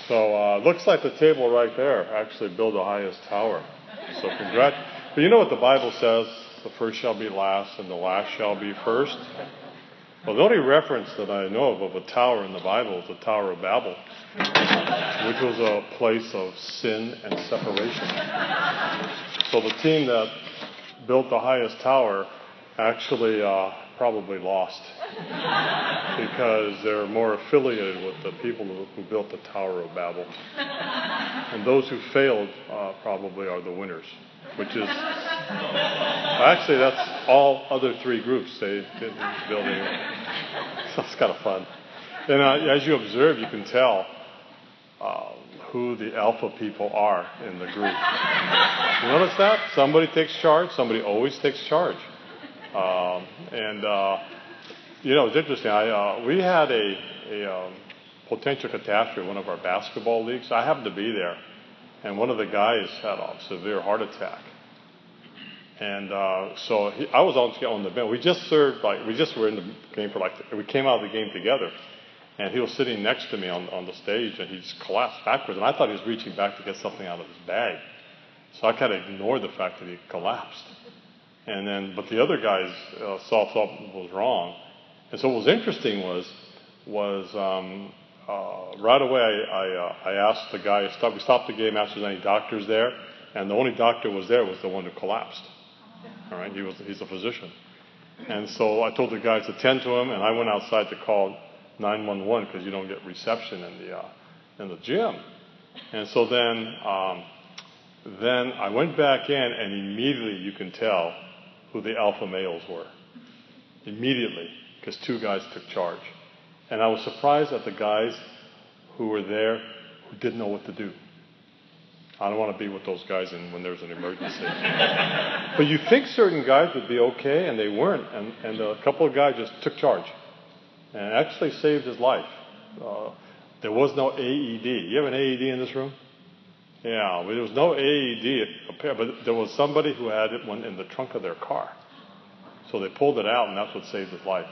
So looks like the table right there actually built the highest tower. So congrats. But you know what the Bible says? The first shall be last and the last shall be first. Well, the only reference that I know of a tower in the Bible is the Tower of Babel, which was a place of sin and separation. So the team that built the highest tower actually probably lost because they're more affiliated with the people who built the Tower of Babel. And those who failed probably are the winners, which is actually that's all other three groups. They didn't build anything. So it's kind of fun. And as you observe, you can tell who the alpha people are in the group. You notice that? Somebody takes charge. Somebody always takes charge. It's interesting. We had a potential catastrophe in one of our basketball leagues. I happened to be there, and one of the guys had a severe heart attack. And I was on the bench. We just were in the game we came out of the game together. And he was sitting next to me on the stage, and he just collapsed backwards. And I thought he was reaching back to get something out of his bag. So I kind of ignored the fact that he collapsed. But the other guys saw something was wrong. And so what was interesting was right away I asked the guy, we stopped the game, asked if there was any doctors there, and the only doctor was there was the one who collapsed. All right, he's a physician. And so I told the guys to attend to him, and I went outside to call 911 because you don't get reception in the gym. And so then I went back in, and immediately you can tell who the alpha males were. Immediately, because two guys took charge. And I was surprised at the guys who were there who didn't know what to do. I don't want to be with those guys when there's an emergency. But you think certain guys would be okay, and they weren't. And a couple of guys just took charge and actually saved his life. There was no AED. You have an AED in this room? Yeah, there was no AED, but there was somebody who had one in the trunk of their car. So they pulled it out, and that's what saved his life.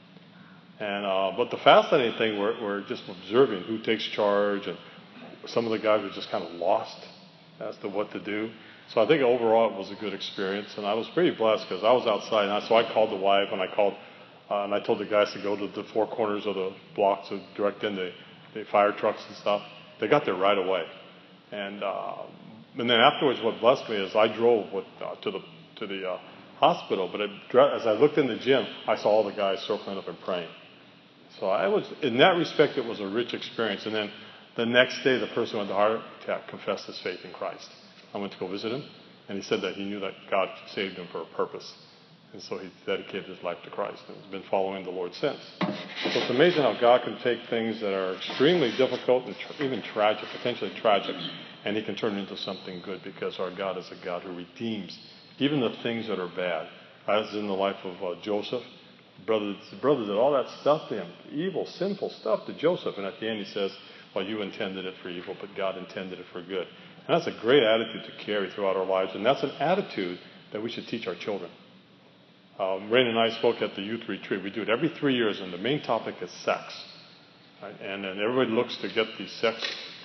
But the fascinating thing, we're just observing who takes charge, and some of the guys were just kind of lost as to what to do. So I think overall it was a good experience, and I was pretty blessed because I was outside, and so I called the wife, and I told the guys to go to the four corners of the block to direct in the fire trucks and stuff. They got there right away. And then afterwards, what blessed me is I drove to the hospital, but as I looked in the gym, I saw all the guys circling up and praying. So in that respect, it was a rich experience. And then the next day, the person with the heart attack confessed his faith in Christ. I went to go visit him, and he said that he knew that God saved him for a purpose. And so he dedicated his life to Christ and has been following the Lord since. So it's amazing how God can take things that are extremely difficult and even tragic, potentially tragic, and he can turn it into something good because our God is a God who redeems even the things that are bad. As in the life of Joseph, the brother did all that stuff to him, evil, sinful stuff to Joseph. And at the end he says, well, you intended it for evil, but God intended it for good. And that's a great attitude to carry throughout our lives. And that's an attitude that we should teach our children. Rain and I spoke at the youth retreat. We do it every 3 years, and the main topic is sex. Right? And then everybody looks to get the sex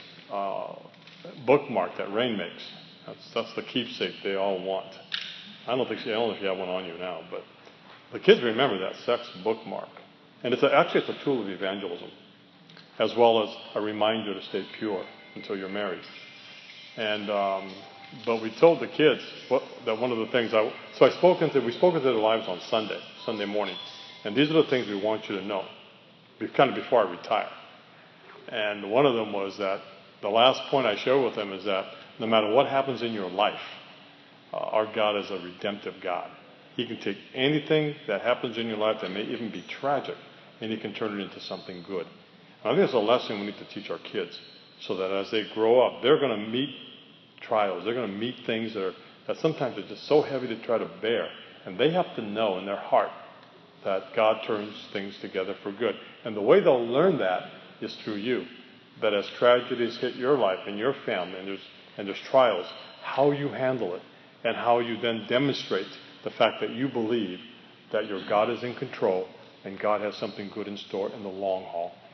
bookmark that Rain makes. That's the keepsake they all want. I don't know if you have one on you now, but the kids remember that sex bookmark. And it's a tool of evangelism, as well as a reminder to stay pure until you're married. And but we told the kids that one of the things we spoke into their lives on Sunday morning, and these are the things we want you to know, kind of before I retire. And one of them was that the last point I shared with them is that no matter what happens in your life, our God is a redemptive God. He can take anything that happens in your life that may even be tragic, and he can turn it into something good. And I think it's a lesson we need to teach our kids, so that as they grow up, they're going to meet trials. They're going to meet things that sometimes are just so heavy to try to bear. And they have to know in their heart that God turns things together for good. And the way they'll learn that is through you. That as tragedies hit your life and your family, and there's trials, how you handle it, and how you then demonstrate the fact that you believe that your God is in control and God has something good in store in the long haul.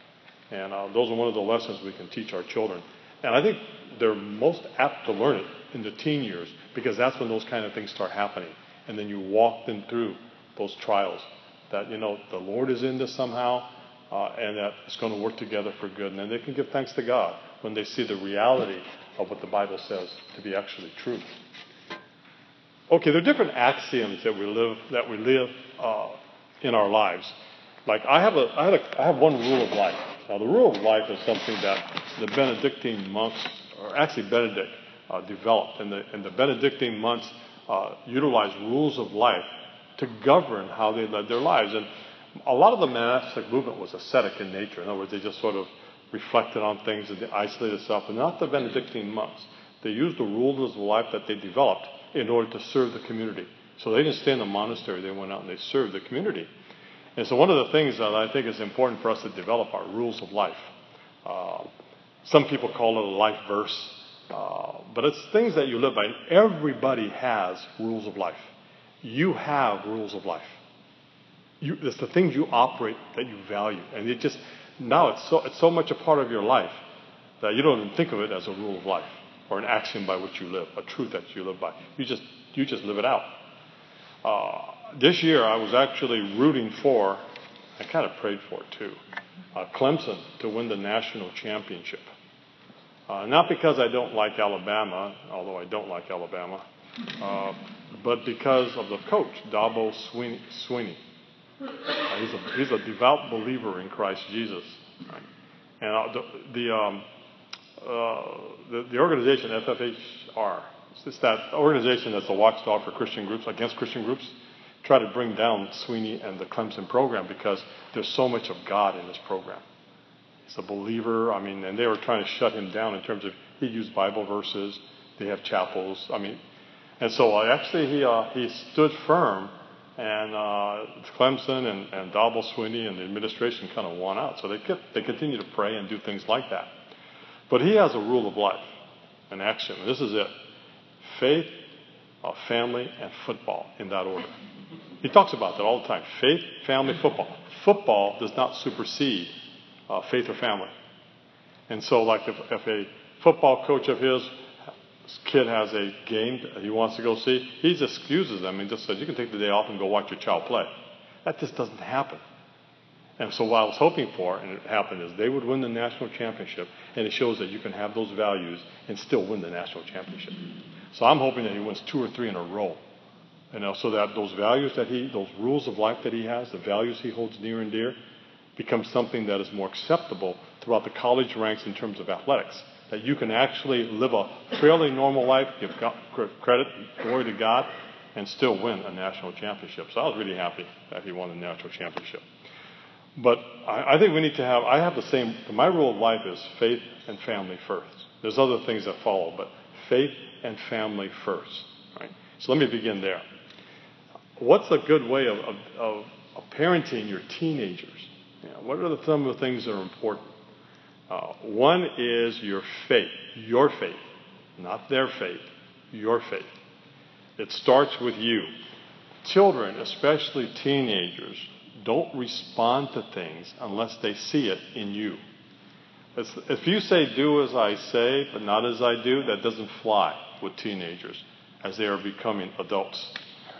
And those are one of the lessons we can teach our children. And I think they're most apt to learn it in the teen years, because that's when those kind of things start happening. And then you walk them through those trials that, the Lord is in this somehow, and that it's going to work together for good. And then they can give thanks to God when they see the reality of what the Bible says to be actually true. Okay, there are different axioms that we live in our lives. Like I have one rule of life. Now, the rule of life is something that the Benedictine monks, or actually Benedict, developed, and the Benedictine monks utilized rules of life to govern how they led their lives. And a lot of the monastic movement was ascetic in nature. In other words, they just sort of reflected on things and they isolated themselves. But not the Benedictine monks. They used the rules of life that they developed in order to serve the community. So they didn't stay in the monastery. They went out and they served the community. And so one of the things that I think is important for us to develop are rules of life. Some people call it a life verse. But it's things that you live by. Everybody has rules of life. You have rules of life. It's the things you operate that you value. And now it's so much a part of your life that you don't even think of it as a rule of life or an axiom by which you live, a truth that you live by. You just live it out. This year I was actually rooting for, I kind of prayed for it too, Clemson to win the national championship. Not because I don't like Alabama, although I don't like Alabama, but because of the coach, Dabo Swinney. He's a devout believer in Christ Jesus. Right? And the organization FFHR, it's that organization that's a watchdog for Christian groups, against Christian groups, try to bring down Swinney and the Clemson program because there's so much of God in this program. He's a believer, and they were trying to shut him down in terms of he used Bible verses, they have chapels, and so actually he stood firm, and Clemson and Dabo Swinney and the administration kind of won out. So they continue to pray and do things like that. But he has a rule of life, an axiom, and this is it: faith, family, and football, in that order. He talks about that all the time: faith, family, football. Football does not supersede faith or family. And so, like if a football coach of his kid has a game that he wants to go see, he just excuses them and just says, you can take the day off and go watch your child play. That just doesn't happen. And so what I was hoping for, and it happened, is they would win the national championship, and it shows that you can have those values and still win the national championship. So I'm hoping that he wins 2 or 3 in a row. So that those values those rules of life that he has, the values he holds near and dear, become something that is more acceptable throughout the college ranks in terms of athletics. That you can actually live a fairly normal life, give credit, glory to God, and still win a national championship. So I was really happy that he won the national championship. But I think we need to I have the same, my rule of life is faith and family first. There's other things that follow, but faith and family first. Right? So let me begin there. What's a good way of parenting your teenagers? What are some of the things that are important? One is your faith, not their faith, your faith. It starts with you. Children, especially teenagers, don't respond to things unless they see it in you. If you say, do as I say, but not as I do, that doesn't fly with teenagers as they are becoming adults.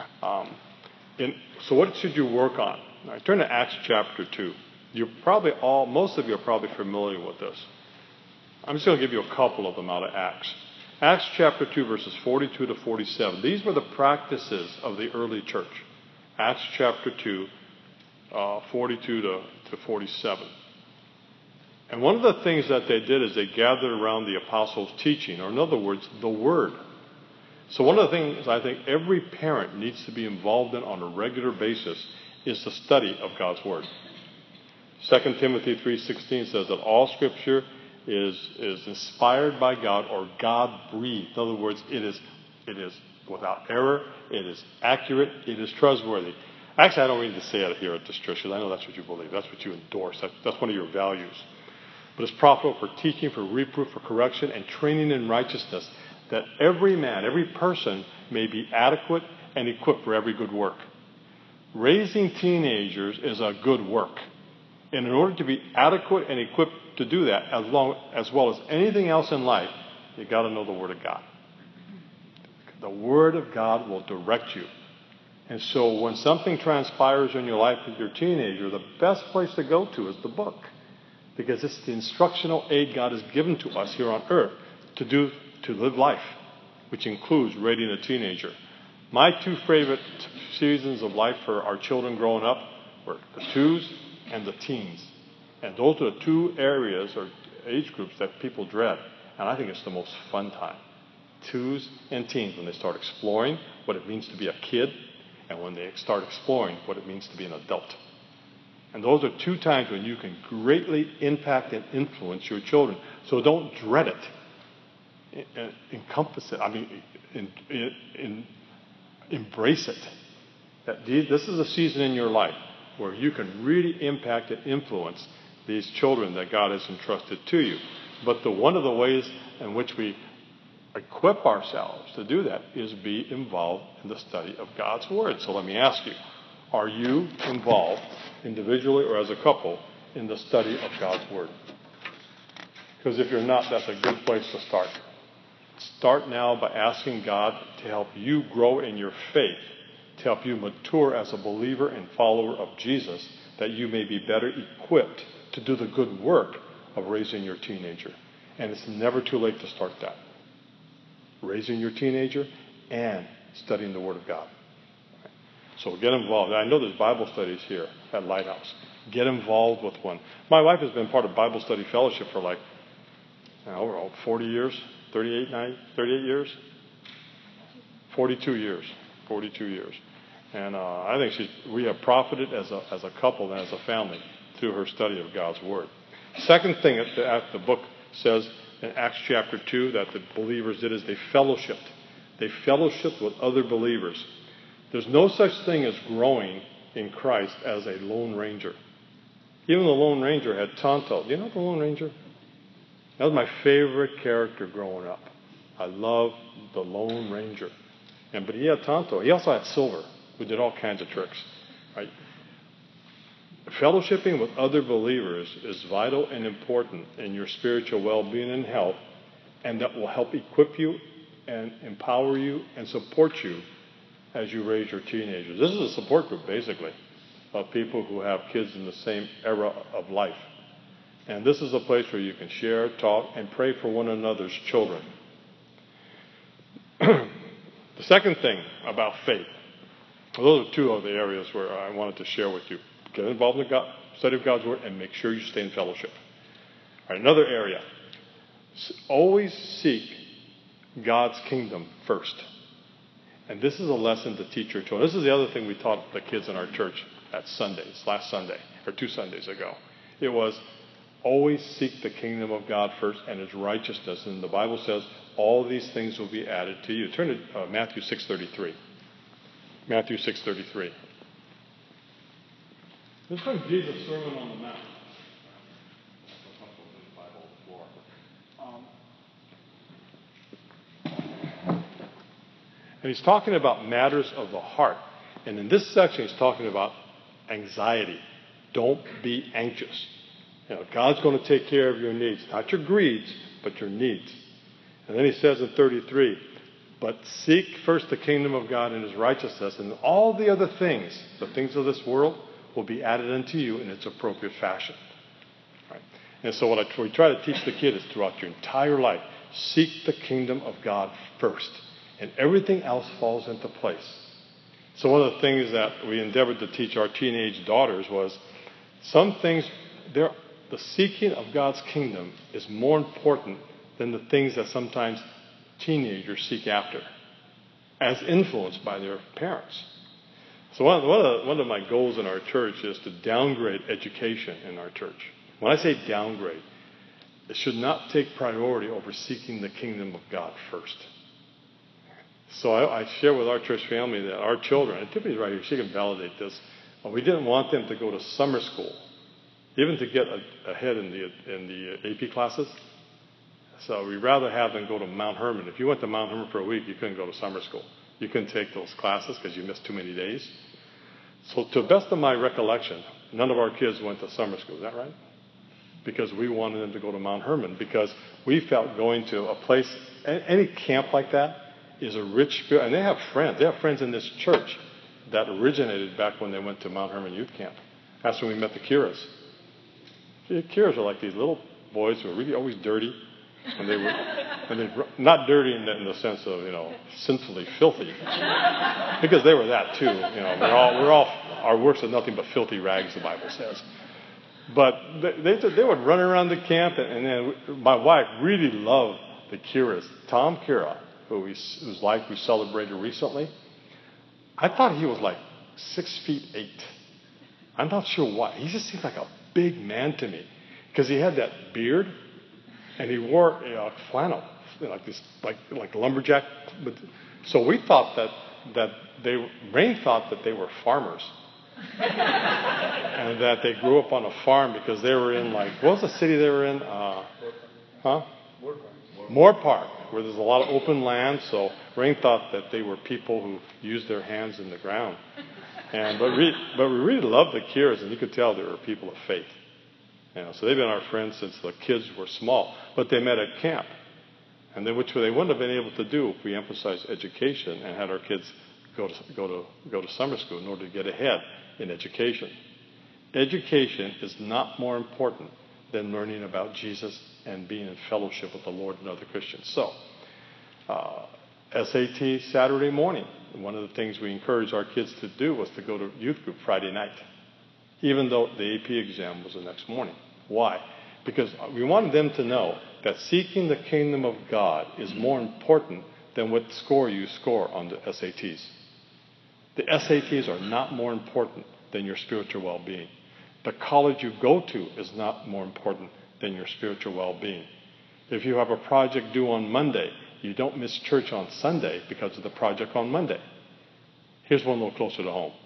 So what should you work on? Right, turn to Acts chapter 2. Most of you are probably familiar with this. I'm just going to give you a couple of them out of Acts. Acts chapter 2, verses 42 to 47. These were the practices of the early church. Acts chapter 2, 42 to 47. And one of the things that they did is they gathered around the apostles' teaching, or in other words, the Word. So one of the things I think every parent needs to be involved in on a regular basis is the study of God's Word. 2 Timothy 3:16 says that all Scripture is inspired by God, or God-breathed. In other words, it is without error, it is accurate, it is trustworthy. Actually, I don't need to say it here at this church, because I know that's what you believe. That's what you endorse. That's one of your values. But it's profitable for teaching, for reproof, for correction, and training in righteousness, that every man, every person may be adequate and equipped for every good work. Raising teenagers is a good work. And in order to be adequate and equipped to do that, as well as anything else in life, you got to know the Word of God. The Word of God will direct you. And so when something transpires in your life with your teenager, the best place to go to is the book. Because it's the instructional aid God has given to us here on earth to live life, which includes raising a teenager. My two favorite seasons of life for our children growing up were the twos and the teens. And those are the two areas or age groups that people dread. And I think it's the most fun time. Twos and teens, when they start exploring what it means to be a kid, and when they start exploring what it means to be an adult. And those are two times when you can greatly impact and influence your children. So don't dread it. Encompass it. I mean, embrace it. This is a season in your life where you can really impact and influence these children that God has entrusted to you. But one of the ways in which we equip ourselves to do that is be involved in the study of God's Word. So let me ask you, are you involved individually or as a couple in the study of God's Word? Because if you're not, that's a good place to start. Start now by asking God to help you grow in your faith, to help you mature as a believer and follower of Jesus, that you may be better equipped to do the good work of raising your teenager. And it's never too late to start that. Raising your teenager and studying the Word of God. So get involved. I know there's Bible studies here at Lighthouse. Get involved with one. My wife has been part of Bible Study Fellowship for 40 years, 38 years, 42 years. 42 years. And I think we have profited as a couple and as a family through her study of God's Word. Second thing that the book says in Acts chapter 2 that the believers did is they fellowshipped. They fellowshipped with other believers. There's no such thing as growing in Christ as a Lone Ranger. Even the Lone Ranger had Tonto. Do you know the Lone Ranger? That was my favorite character growing up. I loved the Lone Ranger. But he had Tonto. He also had Silver, who did all kinds of tricks. Right? Fellowshipping with other believers is vital and important in your spiritual well-being and health, and that will help equip you and empower you and support you as you raise your teenagers. This is a support group, basically, of people who have kids in the same era of life. And this is a place where you can share, talk, and pray for one another's children. The second thing about faith, those are two of the areas where I wanted to share with you. Get involved in the study of God's Word and make sure you stay in fellowship. All right, another area. Always seek God's kingdom first. And this is a lesson to teach your children. This is the other thing we taught the kids in our church at Sundays, last Sunday, or 2 Sundays ago. It was always seek the kingdom of God first and His righteousness. And the Bible says all these things will be added to you. Turn to Matthew 6:33. Matthew 6:33. This is from Jesus' Sermon on the Mount. And he's talking about matters of the heart. And in this section, he's talking about anxiety. Don't be anxious. God's going to take care of your needs. Not your greeds, but your needs. And then he says in 33, but seek first the kingdom of God and His righteousness, and all the other things, the things of this world, will be added unto you in its appropriate fashion. Right? And so what we try to teach the kid is throughout your entire life, seek the kingdom of God first, and everything else falls into place. So one of the things that we endeavored to teach our teenage daughters was some things, the seeking of God's kingdom is more important than the things that sometimes teenagers seek after, as influenced by their parents. So one of my goals in our church is to downgrade education in our church. When I say downgrade, it should not take priority over seeking the kingdom of God first. So I share with our church family that our children, and Tiffany's right here, she can validate this, we didn't want them to go to summer school, even to get ahead in the AP classes. So we'd rather have them go to Mount Hermon. If you went to Mount Hermon for a week, you couldn't go to summer school. You couldn't take those classes because you missed too many days. So to the best of my recollection, none of our kids went to summer school. Is that right? Because we wanted them to go to Mount Hermon, because we felt going to a place, any camp like that is a rich spirit. And they have friends. They have friends in this church that originated back when they went to Mount Hermon Youth Camp. That's when we met the Kiras. The Kiras are like these little boys who are really always dirty. And they were not dirty in the sense of, sinfully filthy. Because they were that too. We're all, our works are nothing but filthy rags, the Bible says. But they would run around the camp, and then my wife really loved the Kiras. Tom Kira, whose life we celebrated recently, I thought he was like 6'8". I'm not sure why. He just seemed like a big man to me, because he had that beard, and he wore a flannel, like this, like lumberjack. So we thought that Rain thought that they were farmers. And that they grew up on a farm, because they were in, what was the city they were in? Moore Park, where there's a lot of open land. So Rain thought that they were people who used their hands in the ground. But we really loved the Kiras, and you could tell they were people of faith. So they've been our friends since the kids were small. But they met at camp, and which they wouldn't have been able to do if we emphasized education and had our kids go to summer school in order to get ahead in education. Education is not more important than learning about Jesus and being in fellowship with the Lord and other Christians. So, SAT Saturday morning. One of the things we encouraged our kids to do was to go to youth group Friday night, even though the AP exam was the next morning. Why? Because we wanted them to know that seeking the kingdom of God is more important than what score you score on the SATs. The SATs are not more important than your spiritual well-being. The college you go to is not more important than your spiritual well-being. If you have a project due on Monday, you don't miss church on Sunday because of the project on Monday. Here's one a little closer to home.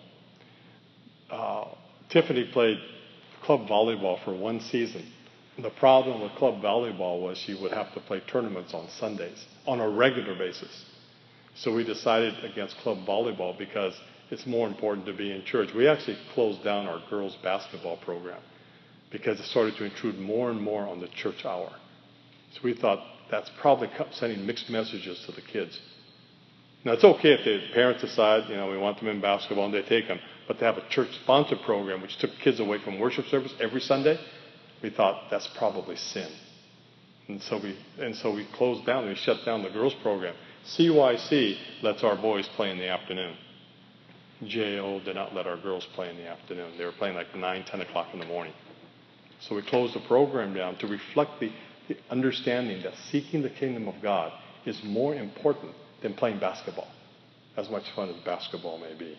Tiffany played club volleyball for one season. The problem with club volleyball was she would have to play tournaments on Sundays on a regular basis. So we decided against club volleyball because it's more important to be in church. We actually closed down our girls' basketball program because it started to intrude more and more on the church hour. So we thought that's probably sending mixed messages to the kids. Now, it's okay if the parents decide, we want them in basketball and they take them, but to have a church-sponsored program which took kids away from worship service every Sunday, we thought that's probably sin. And so we closed down, we shut down the girls' program. CYC lets our boys play in the afternoon. JO did not let our girls play in the afternoon. They were playing like 9, 10 o'clock in the morning. So we closed the program down to reflect the understanding that seeking the kingdom of God is more important than playing basketball, as much fun as basketball may be.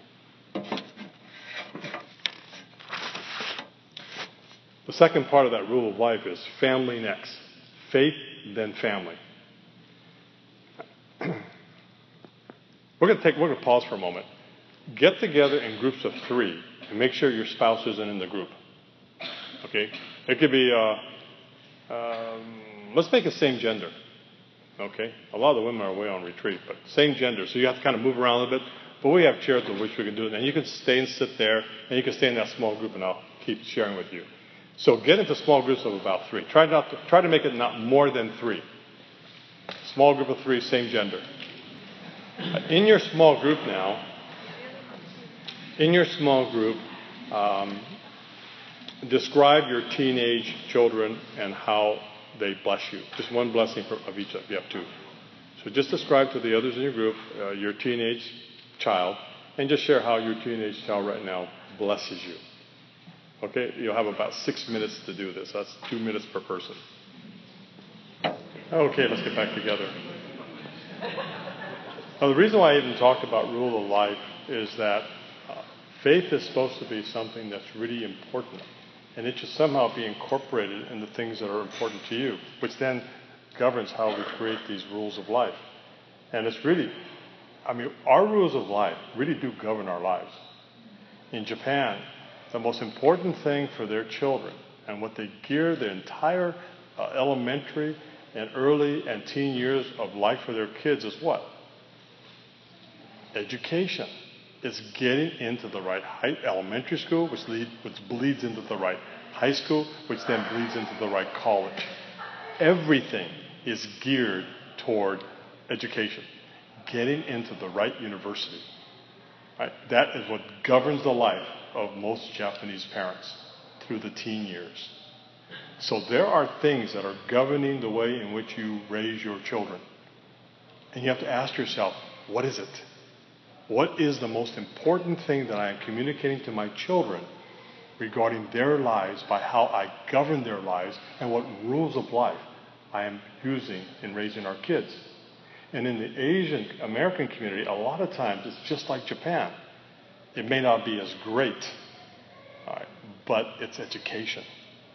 The second part of that rule of life is family next. Faith, then family. We're going to pause for a moment. Get together in groups of 3 and make sure your spouse isn't in the group. Okay? It could be, let's make it same gender. Okay? A lot of the women are away on retreat, but same gender. So you have to kind of move around a little bit. But we have chairs with which we can do it. And you can stay and sit there, and you can stay in that small group, and I'll keep sharing with you. So get into small groups of about 3. Try to make it not more than 3. Small group of 3, same gender. In your small group now, describe your teenage children and how they bless you. Just one blessing of each of you. Have 2. So just describe to the others in your group your teenage child, and just share how your teenage child right now blesses you. Okay? You'll have about 6 minutes to do this. That's 2 minutes per person. Okay, let's get back together. Now, the reason why I even talked about rule of life is that faith is supposed to be something that's really important. And it should somehow be incorporated in the things that are important to you, which then governs how we create these rules of life. And it's really, our rules of life really do govern our lives. In Japan, the most important thing for their children and what they gear their entire elementary and early and teen years of life for their kids is what? Education. It's getting into the right elementary school, which bleeds into the right high school, which then bleeds into the right college. Everything is geared toward education, getting into the right university. Right? That is what governs the life of most Japanese parents through the teen years. So there are things that are governing the way in which you raise your children. And you have to ask yourself, what is it? What is the most important thing that I am communicating to my children regarding their lives by how I govern their lives and what rules of life I am using in raising our kids? And in the Asian American community, a lot of times it's just like Japan. It may not be as great, but it's education.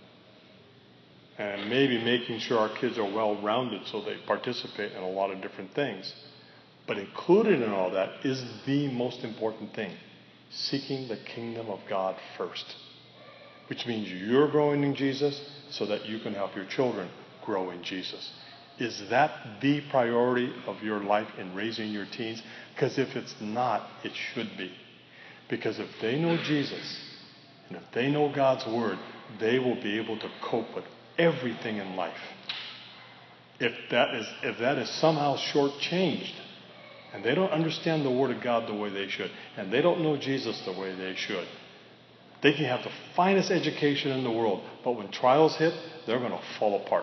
And maybe making sure our kids are well-rounded so they participate in a lot of different things. But included in all that is the most important thing, seeking the kingdom of God first. Which means you're growing in Jesus so that you can help your children grow in Jesus. Is that the priority of your life in raising your teens? Because if it's not, it should be. Because if they know Jesus, and if they know God's Word, they will be able to cope with everything in life. If that is somehow shortchanged, and they don't understand the Word of God the way they should, and they don't know Jesus the way they should, they can have the finest education in the world, but when trials hit, they're going to fall apart.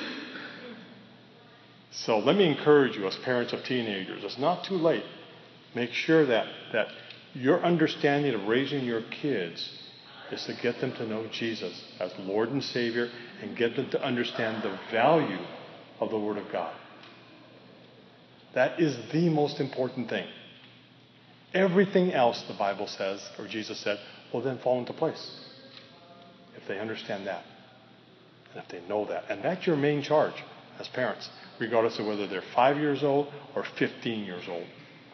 So let me encourage you as parents of teenagers, it's not too late. Make sure that your understanding of raising your kids is to get them to know Jesus as Lord and Savior and get them to understand the value of the Word of God. That is the most important thing. Everything else, the Bible says, or Jesus said, will then fall into place if they understand that and if they know that. And that's your main charge as parents, regardless of whether they're 5 years old or 15 years old.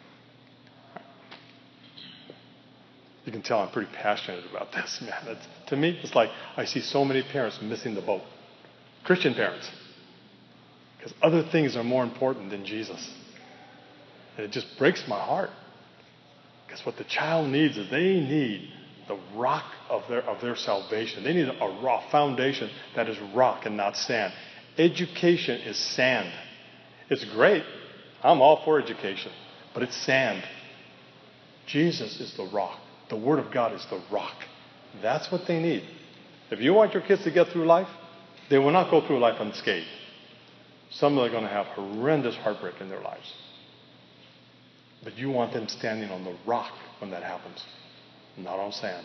You can tell I'm pretty passionate about this, man. To me, it's like I see so many parents missing the boat. Christian parents. Because other things are more important than Jesus. And it just breaks my heart. Because what the child needs is they need the rock of their salvation. They need a raw foundation that is rock and not sand. Education is sand. It's great. I'm all for education. But it's sand. Jesus is the rock. The Word of God is the rock. That's what they need. If you want your kids to get through life, they will not go through life unscathed. Some are going to have horrendous heartbreak in their lives. But you want them standing on the rock when that happens, not on sand.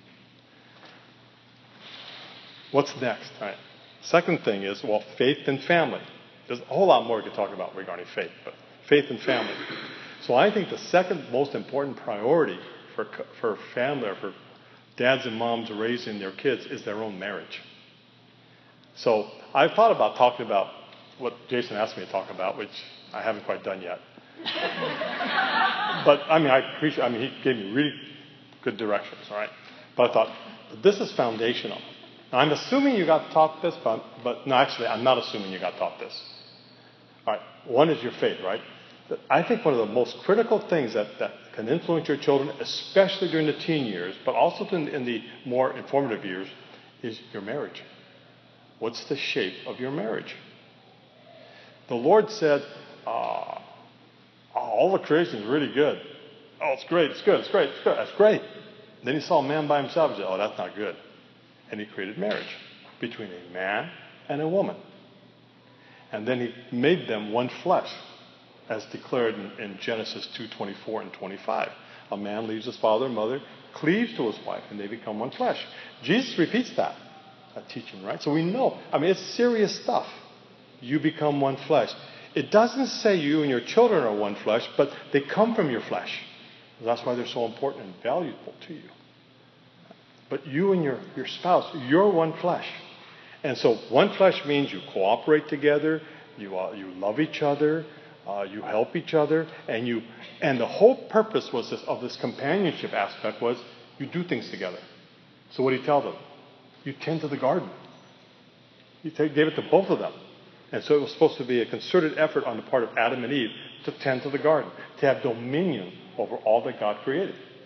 What's next? All right. Second thing is, faith and family. There's a whole lot more we could talk about regarding faith, but faith and family. So I think the second most important priority for family or for dads and moms raising their kids is their own marriage. So I've thought about talking about what Jason asked me to talk about, which I haven't quite done yet. But he gave me really good directions, all right? But I thought, this is foundational. Now, I'm assuming you got taught this, but no, actually, I'm not assuming you got taught this. All right, one is your faith, right? I think one of the most critical things that can influence your children, especially during the teen years, but also in the more informative years, is your marriage. What's the shape of your marriage? The Lord said, all the creation is really good. Oh, it's great, it's good, it's great, it's good, that's great. Then he saw a man by himself and said, oh, that's not good. And he created marriage between a man and a woman. And then he made them one flesh, as declared in Genesis 2:24 and 25. A man leaves his father and mother, cleaves to his wife, and they become one flesh. Jesus repeats that teaching, right? So we know. It's serious stuff. You become one flesh. It doesn't say you and your children are one flesh, but they come from your flesh. That's why they're so important and valuable to you. But you and your spouse, you're one flesh. And so one flesh means you cooperate together, you love each other, you help each other, and the whole purpose of this companionship aspect was you do things together. So what did he tell them? You tend to the garden. He gave it to both of them. And so it was supposed to be a concerted effort on the part of Adam and Eve to tend to the garden, to have dominion over all that God created.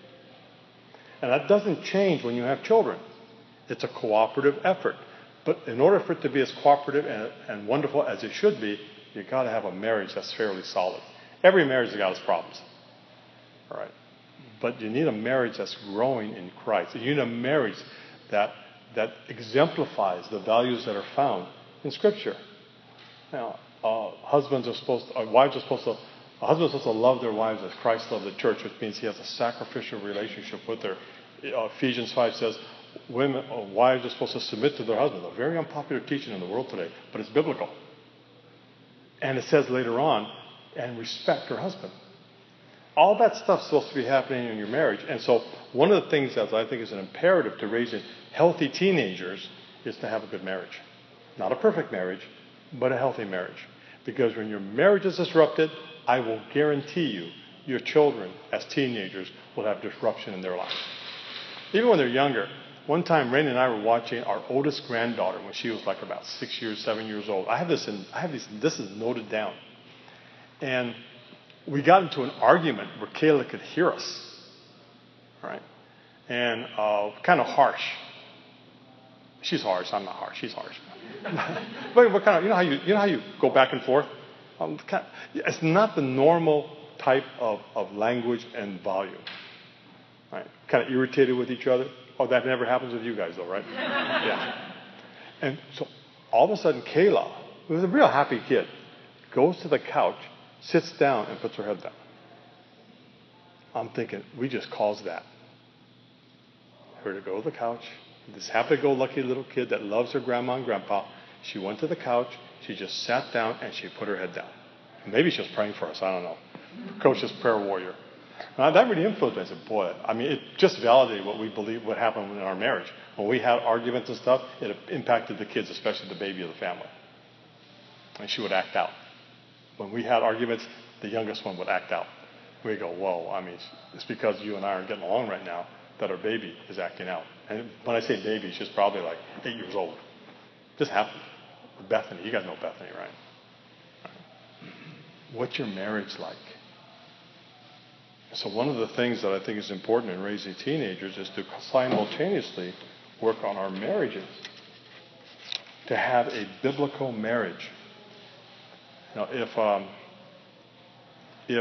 And that doesn't change when you have children. It's a cooperative effort. But in order for it to be as cooperative and wonderful as it should be, you've got to have a marriage that's fairly solid. Every marriage has got its problems. All right. But you need a marriage that's growing in Christ. You need a marriage that exemplifies the values that are found in Scripture. Now, husbands are supposed to love their wives as Christ loved the church, which means he has a sacrificial relationship with her. Ephesians 5 says wives are supposed to submit to their husbands. A very unpopular teaching in the world today, but it's biblical. And it says later on, and respect her husband. All that stuff's supposed to be happening in your marriage. And so one of the things that I think is an imperative to raising healthy teenagers is to have a good marriage. Not a perfect marriage, but a healthy marriage. Because when your marriage is disrupted, I will guarantee you, your children as teenagers will have disruption in their lives. Even when they're younger. One time, Rain and I were watching our oldest granddaughter when she was like about 6 years, 7 years old. This is noted down. And we got into an argument where Kayla could hear us. All right? And kind of harsh. She's harsh. I'm not harsh. She's harsh. But what kind of, you know how you go back and forth? It's not the normal type of language and volume. Right? Kind of irritated with each other. Oh, that never happens with you guys, though, right? Yeah. And so all of a sudden, Kayla, who was a real happy kid, goes to the couch, sits down, and puts her head down. I'm thinking, we just caused that. Her to go to the couch. This happy-go-lucky little kid that loves her grandma and grandpa. She went to the couch. She just sat down, and she put her head down. Maybe she was praying for us. I don't know. Coach's prayer warrior. Now, that really influenced me. I said, boy, it just validated what we believe would happen in our marriage. When we had arguments and stuff, it impacted the kids, especially the baby of the family. And she would act out. When we had arguments, the youngest one would act out. We go, whoa, it's because you and I aren't getting along right now that our baby is acting out. And when I say baby, she's probably like 8 years old. Just happened. Bethany, you guys know Bethany, right? What's your marriage like? So one of the things that I think is important in raising teenagers is to simultaneously work on our marriages. To have a biblical marriage. Now, if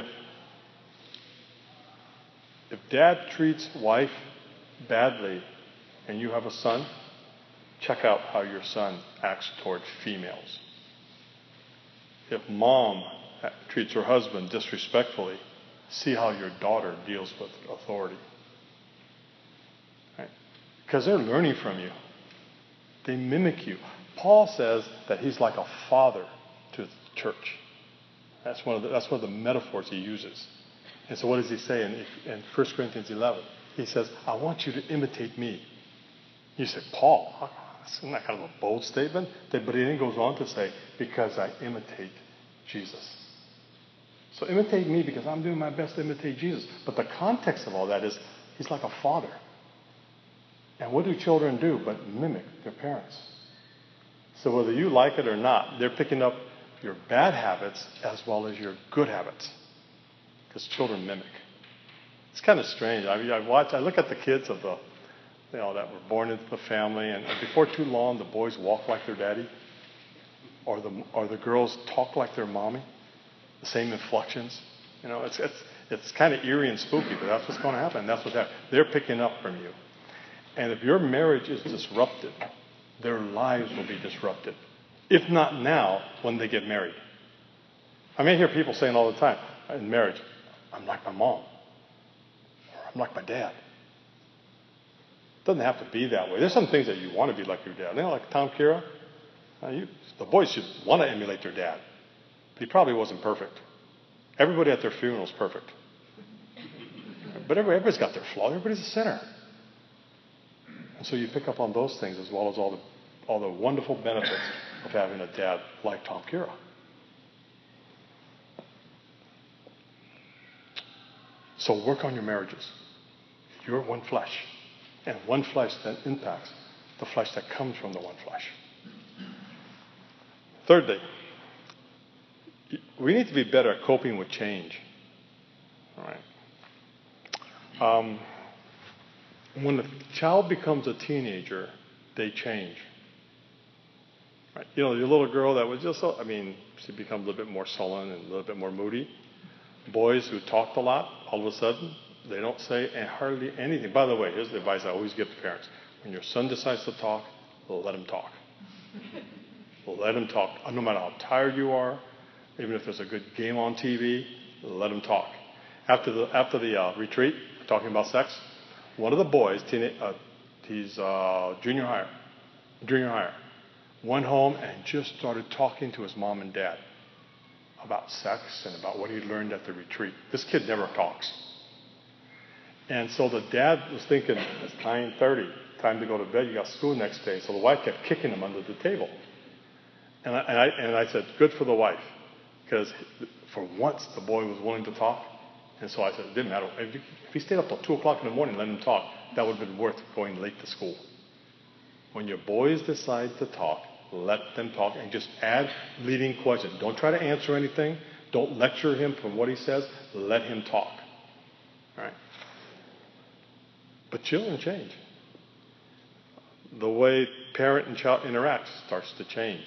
dad treats wife badly and you have a son, check out how your son acts toward females. If mom treats her husband disrespectfully, see how your daughter deals with authority. Right? Because they're learning from you. They mimic you. Paul says that he's like a father to the church. That's one of the metaphors he uses. And so what does he say in 1 Corinthians 11? He says, I want you to imitate me. You say, Paul, isn't that kind of a bold statement? But he then goes on to say, because I imitate Jesus. So imitate me because I'm doing my best to imitate Jesus. But the context of all that is he's like a father. And what do children do but mimic their parents? So whether you like it or not, they're picking up your bad habits as well as your good habits. Because children mimic. It's kind of strange. I look at the kids of that were born into the family, and before too long, the boys walk like their daddy, or the girls talk like their mommy. The same inflections. It's kind of eerie and spooky, but that's what's going to happen. That's what's happening. They're picking up from you. And if your marriage is disrupted, their lives will be disrupted. If not now, when they get married. I hear people saying all the time, in marriage, I'm like my mom. Or I'm like my dad. It doesn't have to be that way. There's some things that you want to be like your dad. Like Tom Kira. The boys should want to emulate their dad. But he probably wasn't perfect. Everybody at their funeral is perfect. But everybody's got their flaws. Everybody's a sinner. And so you pick up on those things as well as all the wonderful benefits of having a dad like Tom Kira. So work on your marriages. You're one flesh. And one flesh then impacts the flesh that comes from the one flesh. Thirdly, we need to be better at coping with change. All right. When a child becomes a teenager, they change. Right? You know, your little girl that was just so, she becomes a little bit more sullen and a little bit more moody. Boys who talked a lot, all of a sudden, they don't say hardly anything. By the way, here's the advice I always give to parents. When your son decides to talk, let him talk. Let him talk. No matter how tired you are, even if there's a good game on TV, let him talk. After the retreat, talking about sex, one of the boys, he's junior higher, went home and just started talking to his mom and dad about sex and about what he learned at the retreat. This kid never talks. And so the dad was thinking, it's 9:30, time to go to bed, you got school next day. So the wife kept kicking him under the table. And I said, good for the wife, because for once the boy was willing to talk. And so I said, it didn't matter. If he stayed up till 2 o'clock in the morning and let him talk, that would have been worth going late to school. When your boys decide to talk, let them talk and just add leading questions. Don't try to answer anything. Don't lecture him for what he says. Let him talk. All right? But children change. The way parent and child interacts starts to change.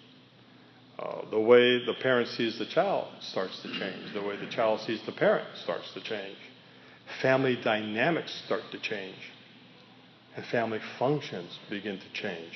The way the parent sees the child starts to change. The way the child sees the parent starts to change. Family dynamics start to change. And family functions begin to change.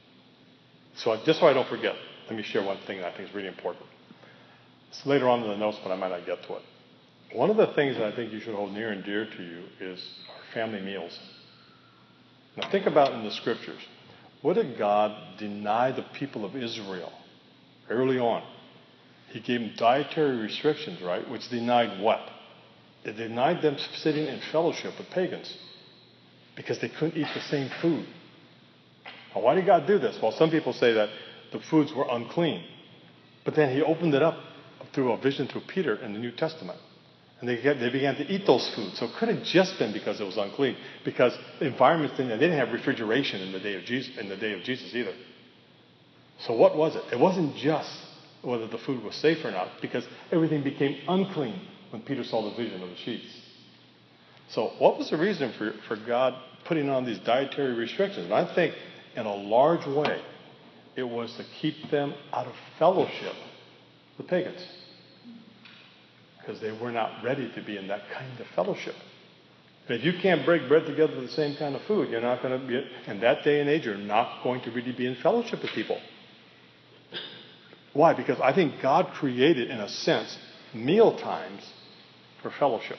So just so I don't forget, let me share one thing that I think is really important. It's later on in the notes, but I might not get to it. One of the things that I think you should hold near and dear to you is our family meals. Now think about in the scriptures. What did God deny the people of Israel early on? He gave them dietary restrictions, right? Which denied what? It denied them sitting in fellowship with pagans because they couldn't eat the same food. Now, why did God do this? Well, some people say that the foods were unclean. But then he opened it up through a vision through Peter in the New Testament. And they began to eat those foods. So it couldn't have just been because it was unclean. Because the environment, they didn't have refrigeration in the day of Jesus either. So what was it? It wasn't just whether the food was safe or not, because everything became unclean when Peter saw the vision of the sheets. So what was the reason for God putting on these dietary restrictions? And I think in a large way, it was to keep them out of fellowship with pagans. Because they were not ready to be in that kind of fellowship. If you can't break bread together with the same kind of food, you're not going to be, in that day and age, you're not going to really be in fellowship with people. Why? Because I think God created, in a sense, meal times for fellowship.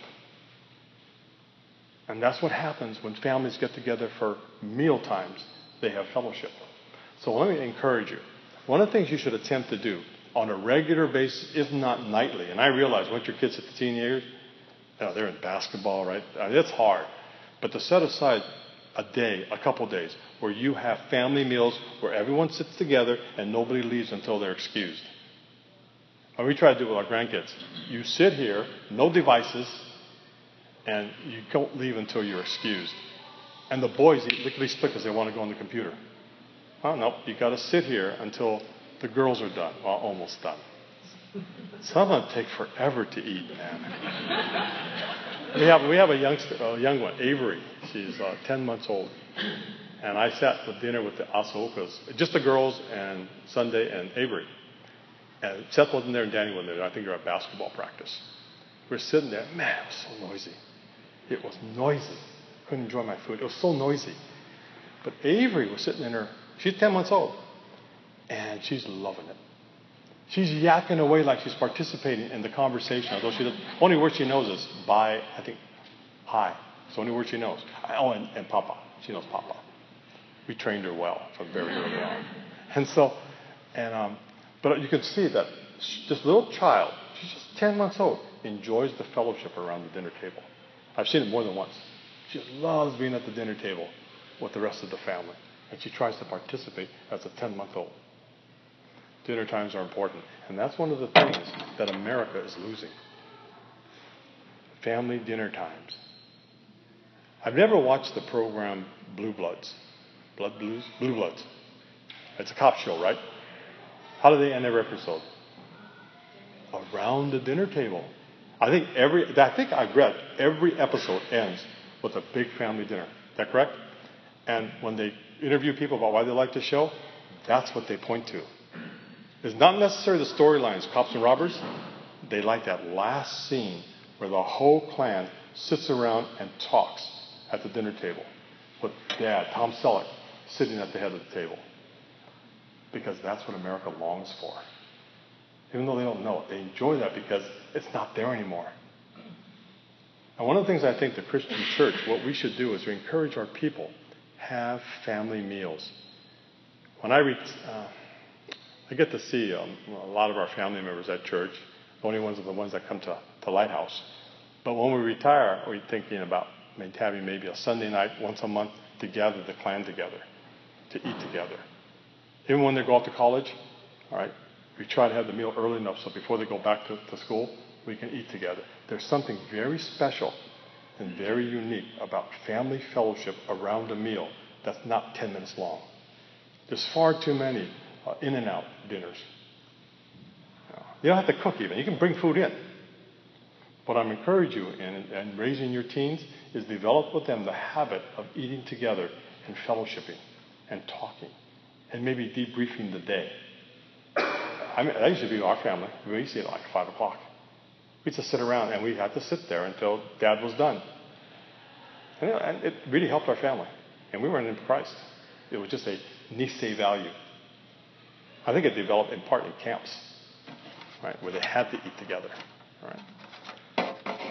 And that's what happens when families get together for meal times. They have fellowship. So let me encourage you. One of the things you should attempt to do on a regular basis, if not nightly, and I realize once your kids hit the teen years, they're in basketball, right? It's hard. But to set aside a day, a couple days, where you have family meals where everyone sits together and nobody leaves until they're excused. And we try to do it with our grandkids. You sit here, no devices, and you don't leave until you're excused. And the boys eat lickety-split because they want to go on the computer. Oh, no, you got to sit here until the girls are done, well, almost done. Some of them take forever to eat, man. We have a young one, Avery. She's 10 months old. And I sat for dinner with the Asaokas, just the girls and Sunday and Avery. And Seth wasn't there and Danny wasn't there. I think they were at basketball practice. We're sitting there. Man, it was so noisy. It was noisy. Couldn't enjoy my food. It was so noisy. But Avery was sitting in she's 10 months old. And she's loving it. She's yakking away like she's participating in the conversation, although only word she knows is bye, I think, hi. It's the only word she knows. Oh, and Papa. She knows Papa. We trained her well from very early on. And so, but you can see that this little child, she's just 10 months old, enjoys the fellowship around the dinner table. I've seen it more than once. She loves being at the dinner table with the rest of the family. And she tries to participate as a 10-month-old. Dinner times are important. And that's one of the things that America is losing. Family dinner times. I've never watched the program Blue Bloods. Blood Blues? Blue Bloods. It's a cop show, right? How do they end every episode? Around the dinner table. I think I've read every episode ends with a big family dinner. Is that correct? And when they interview people about why they like the show, that's what they point to. It's not necessarily the storylines, cops and robbers. They like that last scene where the whole clan sits around and talks at the dinner table with Dad, Tom Selleck, sitting at the head of the table. Because that's what America longs for. Even though they don't know it, they enjoy that because it's not there anymore. And one of the things I think the Christian church, what we should do is we encourage our people, have family meals. When I get to see a lot of our family members at church. The only ones are the ones that come to Lighthouse. But when we retire, we're thinking about having maybe a Sunday night once a month to gather the clan together, to eat together. Even when they go off to college, all right, we try to have the meal early enough so before they go back to school, we can eat together. There's something very special and very unique about family fellowship around a meal that's not 10 minutes long. There's far too many in-and-out dinners. You don't have to cook even. You can bring food in. What I'm encouraging you in raising your teens is develop with them the habit of eating together and fellowshipping and talking and maybe debriefing the day. That used to be our family. We used to eat at like 5 o'clock. We used to sit around and we had to sit there until Dad was done. And it really helped our family. And we weren't in Christ. It was just a Nisei value. I think it developed in part in camps, right, where they had to eat together. All right.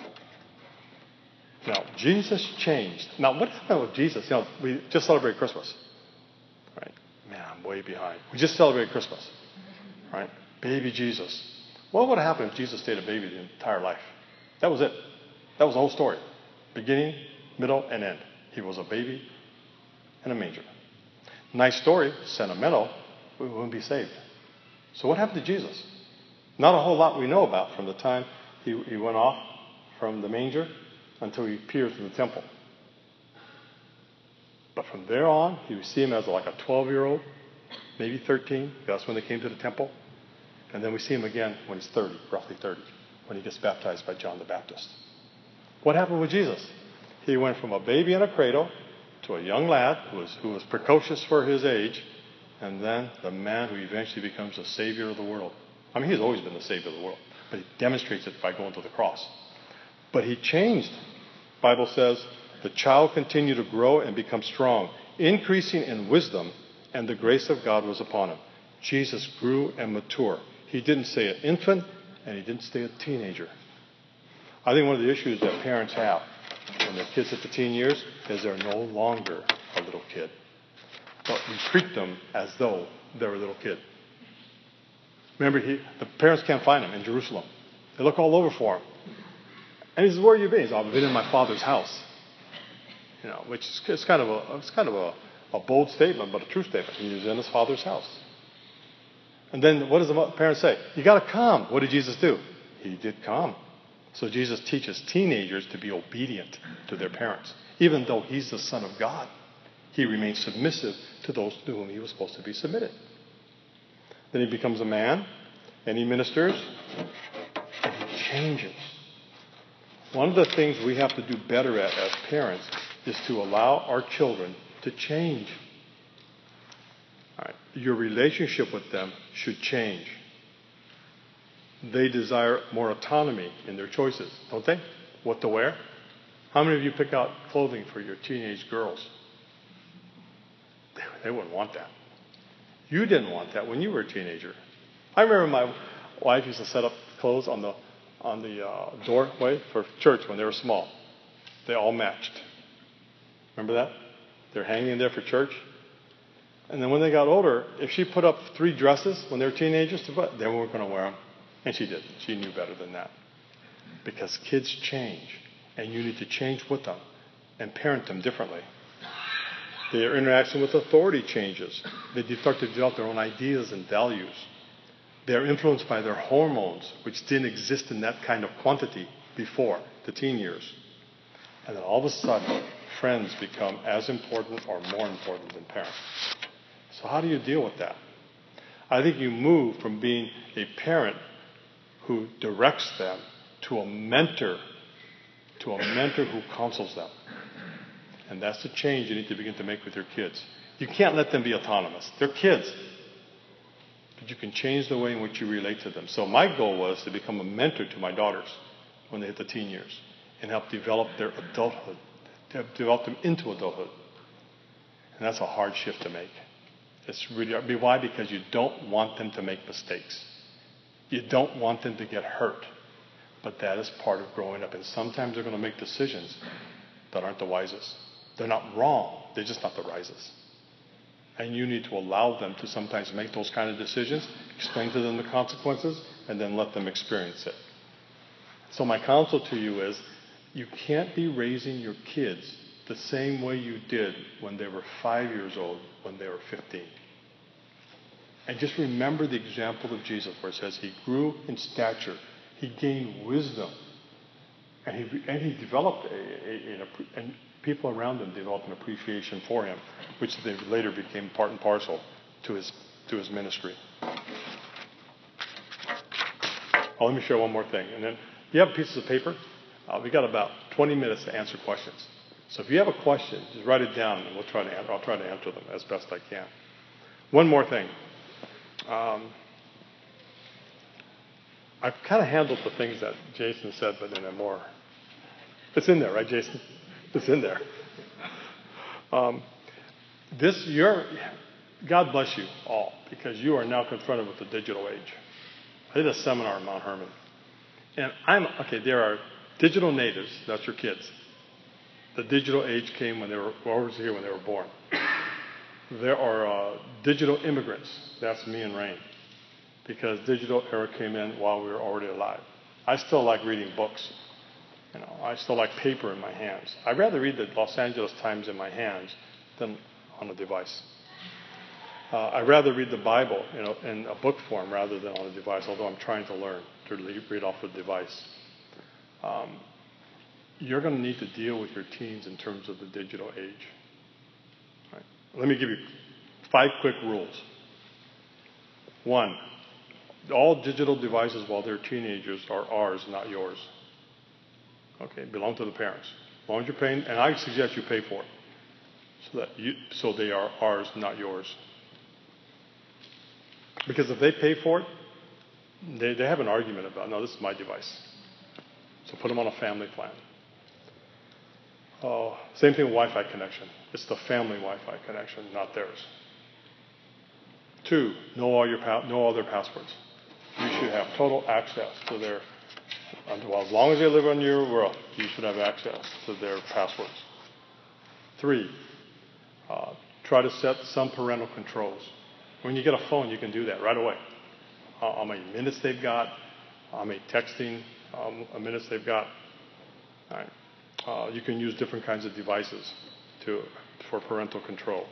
Now, Jesus changed. Now, what happened with Jesus? We just celebrated Christmas. Right? Man, I'm way behind. We just celebrated Christmas. Right? Baby Jesus. What would have happened if Jesus stayed a baby the entire life? That was it. That was the whole story. Beginning, middle, and end. He was a baby in a manger. Nice story, sentimental, we wouldn't be saved. So what happened to Jesus? Not a whole lot we know about from the time he went off from the manger until he appears in the temple. But from there on, you see him as like a 12-year-old, maybe 13. That's when they came to the temple. And then we see him again when he's 30, roughly 30, when he gets baptized by John the Baptist. What happened with Jesus? He went from a baby in a cradle to a young lad who was precocious for his age, and then the man who eventually becomes the Savior of the world. I mean, he's always been the Savior of the world, but he demonstrates it by going to the cross. But he changed. The Bible says, the child continued to grow and become strong, increasing in wisdom, and the grace of God was upon him. Jesus grew and matured. He didn't stay an infant, and he didn't stay a teenager. I think one of the issues that parents have when their kids hit the teen years is they're no longer a little kid. But we treat them as though they're a little kid. Remember, the parents can't find him in Jerusalem. They look all over for him. And he says, where have you been? He says, I've been in my father's house. Which is kind of a bold statement, but a true statement. He was in his father's house. And then what does the parents say? You got to come. What did Jesus do? He did come. So Jesus teaches teenagers to be obedient to their parents. Even though he's the Son of God, he remains submissive to those to whom he was supposed to be submitted. Then he becomes a man, and he ministers, and he changes. One of the things we have to do better at as parents is to allow our children to change. All right. Your relationship with them should change. They desire more autonomy in their choices, don't they? What to wear? How many of you pick out clothing for your teenage girls? They wouldn't want that. You didn't want that when you were a teenager. I remember my wife used to set up clothes on the doorway for church when they were small. They all matched. Remember that? They're hanging there for church. And then when they got older, if she put up 3 dresses when they were teenagers, they weren't going to wear them. And she did. She knew better than that. Because kids change. And you need to change with them and parent them differently. Their interaction with authority changes. They start to develop their own ideas and values. They're influenced by their hormones, which didn't exist in that kind of quantity before the teen years. And then all of a sudden, friends become as important or more important than parents. So how do you deal with that? I think you move from being a parent who directs them to a mentor who counsels them. And that's the change you need to begin to make with your kids. You can't let them be autonomous. They're kids. But you can change the way in which you relate to them. So my goal was to become a mentor to my daughters when they hit the teen years and help develop their adulthood, to develop them into adulthood. And that's a hard shift to make. It's really, why? Because you don't want them to make mistakes. You don't want them to get hurt. But that is part of growing up. And sometimes they're going to make decisions that aren't the wisest. They're not wrong. They're just not the wisest. And you need to allow them to sometimes make those kind of decisions, explain to them the consequences, and then let them experience it. So my counsel to you is, you can't be raising your kids the same way you did when they were 5 years old, when they were 15. And just remember the example of Jesus where it says he grew in stature, he gained wisdom, and he developed and people around him developed an appreciation for him, which they later became part and parcel to his ministry. Oh, let me share one more thing. And then, you have pieces of paper? We got about 20 minutes to answer questions. So if you have a question, just write it down, and I'll try to answer them as best I can. One more thing. I've kind of handled the things that Jason said, but in a more... It's in there, right, Jason? It's in there. God bless you all, because you are now confronted with the digital age. I did a seminar in Mount Hermon. And there are digital natives, that's your kids. The digital age came when they were here when they were born. There are digital immigrants, that's me and Rain, because digital era came in while we were already alive. I still like reading books. I still like paper in my hands. I'd rather read the Los Angeles Times in my hands than on a device. I'd rather read the Bible, in a book form rather than on a device, although I'm trying to learn to read off a device. You're going to need to deal with your teens in terms of the digital age. Right. Let me give you 5 quick rules. 1, all digital devices while they're teenagers are ours, not yours. Okay, belong to the parents. As long as you're paying, and I suggest you pay for it, so they are ours, not yours. Because if they pay for it, they have an argument about, no, this is my device. So put them on a family plan. Same thing with Wi-Fi connection. It's the family Wi-Fi connection, not theirs. 2, know all their passwords. You should have total access to their. As long as they live on your world, you should have access to their passwords. 3, try to set some parental controls. When you get a phone, you can do that right away. How many minutes they've got, how many texting minutes they've got. All right. You can use different kinds of devices for parental control.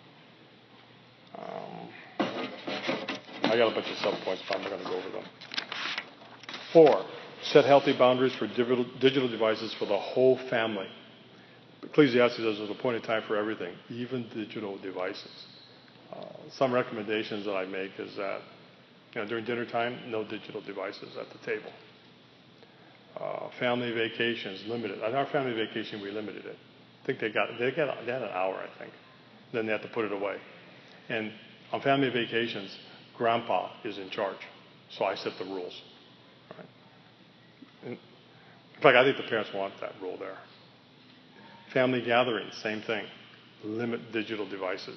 I got a bunch of sub-points, but I'm not going to go over them. 4, set healthy boundaries for digital devices for the whole family. Ecclesiastes says there's a point in time for everything, even digital devices. Some recommendations that I make is that during dinner time, no digital devices at the table. Family vacations, limited. On our family vacation, we limited it. I think they had an hour, I think. Then they had to put it away. And on family vacations, Grandpa is in charge. So I set the rules. Right? In fact, I think the parents want that rule there. Family gatherings, same thing. Limit digital devices.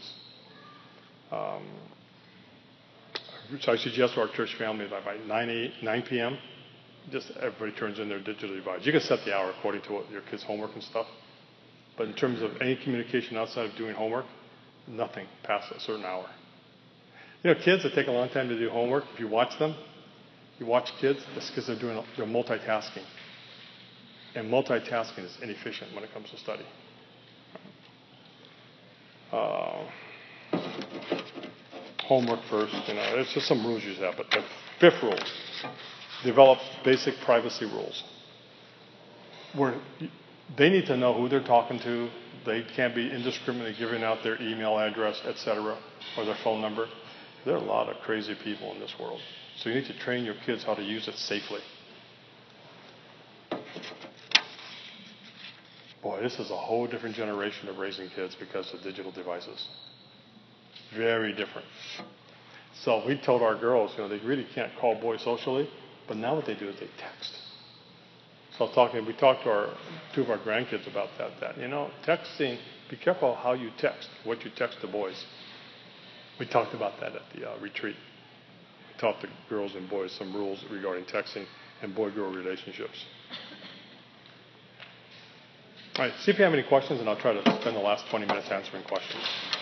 So I suggest to our church family that by 9 p.m., just everybody turns in their digital device. You can set the hour according to your kids' homework and stuff. But in terms of any communication outside of doing homework, nothing past a certain hour. Kids that take a long time to do homework, if you watch them, you watch kids, it's because they're multitasking. And multitasking is inefficient when it comes to study. Homework first, it's just some rules you have. But the 5th rule, develop basic privacy rules. Where they need to know who they're talking to. They can't be indiscriminately giving out their email address, etc., or their phone number. There are a lot of crazy people in this world. So you need to train your kids how to use it safely. Boy, Boy, this is a whole different generation of raising kids because of digital devices. Very different. So we told our girls, they really can't call boys socially, but now what they do is they text. So we talked to two of our grandkids about that. Texting, be careful how you text, what you text the boys. We talked about that at the retreat. We taught the girls and boys some rules regarding texting and boy-girl relationships. All right, see if you have any questions, and I'll try to spend the last 20 minutes answering questions.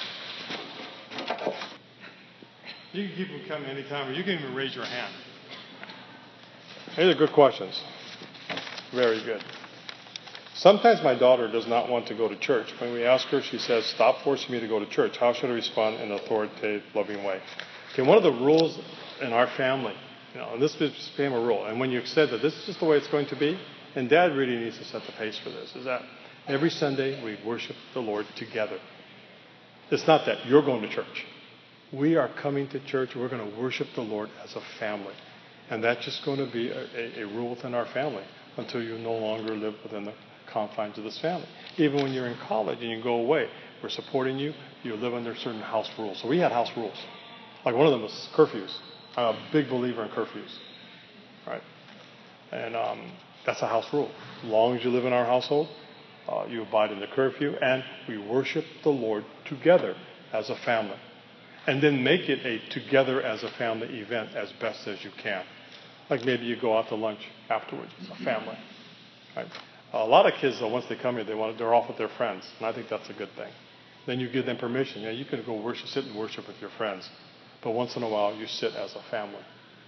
You can keep them coming anytime, or you can even raise your hand. These are good questions. Very good. Sometimes my daughter does not want to go to church. When we ask her, she says, "Stop forcing me to go to church. How should I respond in an authoritative, loving way?" Okay, one of the rules in our family, and this became a rule, and when you said that this is just the way it's going to be, and Dad really needs to set the pace for this, is that every Sunday we worship the Lord together. It's not that you're going to church. We are coming to church. We're going to worship the Lord as a family. And that's just going to be a rule within our family until you no longer live within the confines of this family. Even when you're in college and you go away, we're supporting you. You live under certain house rules. So we had house rules. Like one of them was curfews. I'm a big believer in curfews. Right? And that's a house rule. As long as you live in our household, you abide in the curfew, and we worship the Lord together as a family. And then make it a together as a family event as best as you can. Like maybe you go out to lunch afterwards as a family. Right? A lot of kids, though, once they come here, they're off with their friends. And I think that's a good thing. Then you give them permission. You can go sit and worship with your friends. But once in a while, you sit as a family.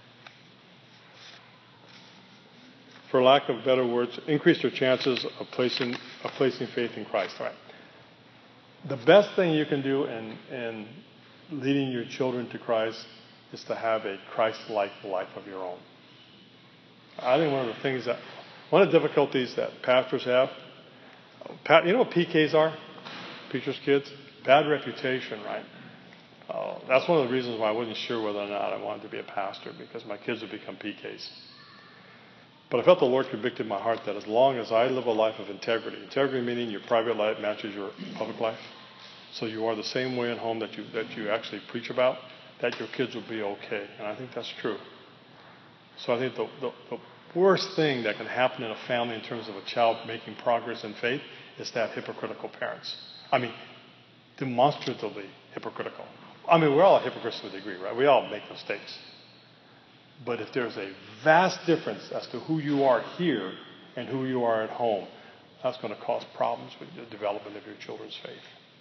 For lack of better words, increase your chances of placing faith in Christ. All right. The best thing you can do in leading your children to Christ is to have a Christ-like life of your own. I think one of the difficulties that pastors have, you know what PKs are? Preacher's kids? Bad reputation, right? That's one of the reasons why I wasn't sure whether or not I wanted to be a pastor, because my kids would become PKs. But I felt the Lord convicted my heart that as long as I live a life of integrity meaning your private life matches your public life, so you are the same way at home that you actually preach about, that your kids will be okay. And I think that's true. So I think the worst thing that can happen in a family in terms of a child making progress in faith is to have hypocritical parents. I mean, demonstratively hypocritical. I mean, we're all hypocrites to a degree, right? We all make mistakes. But if there's a vast difference as to who you are here and who you are at home, that's going to cause problems with the development of your children's faith.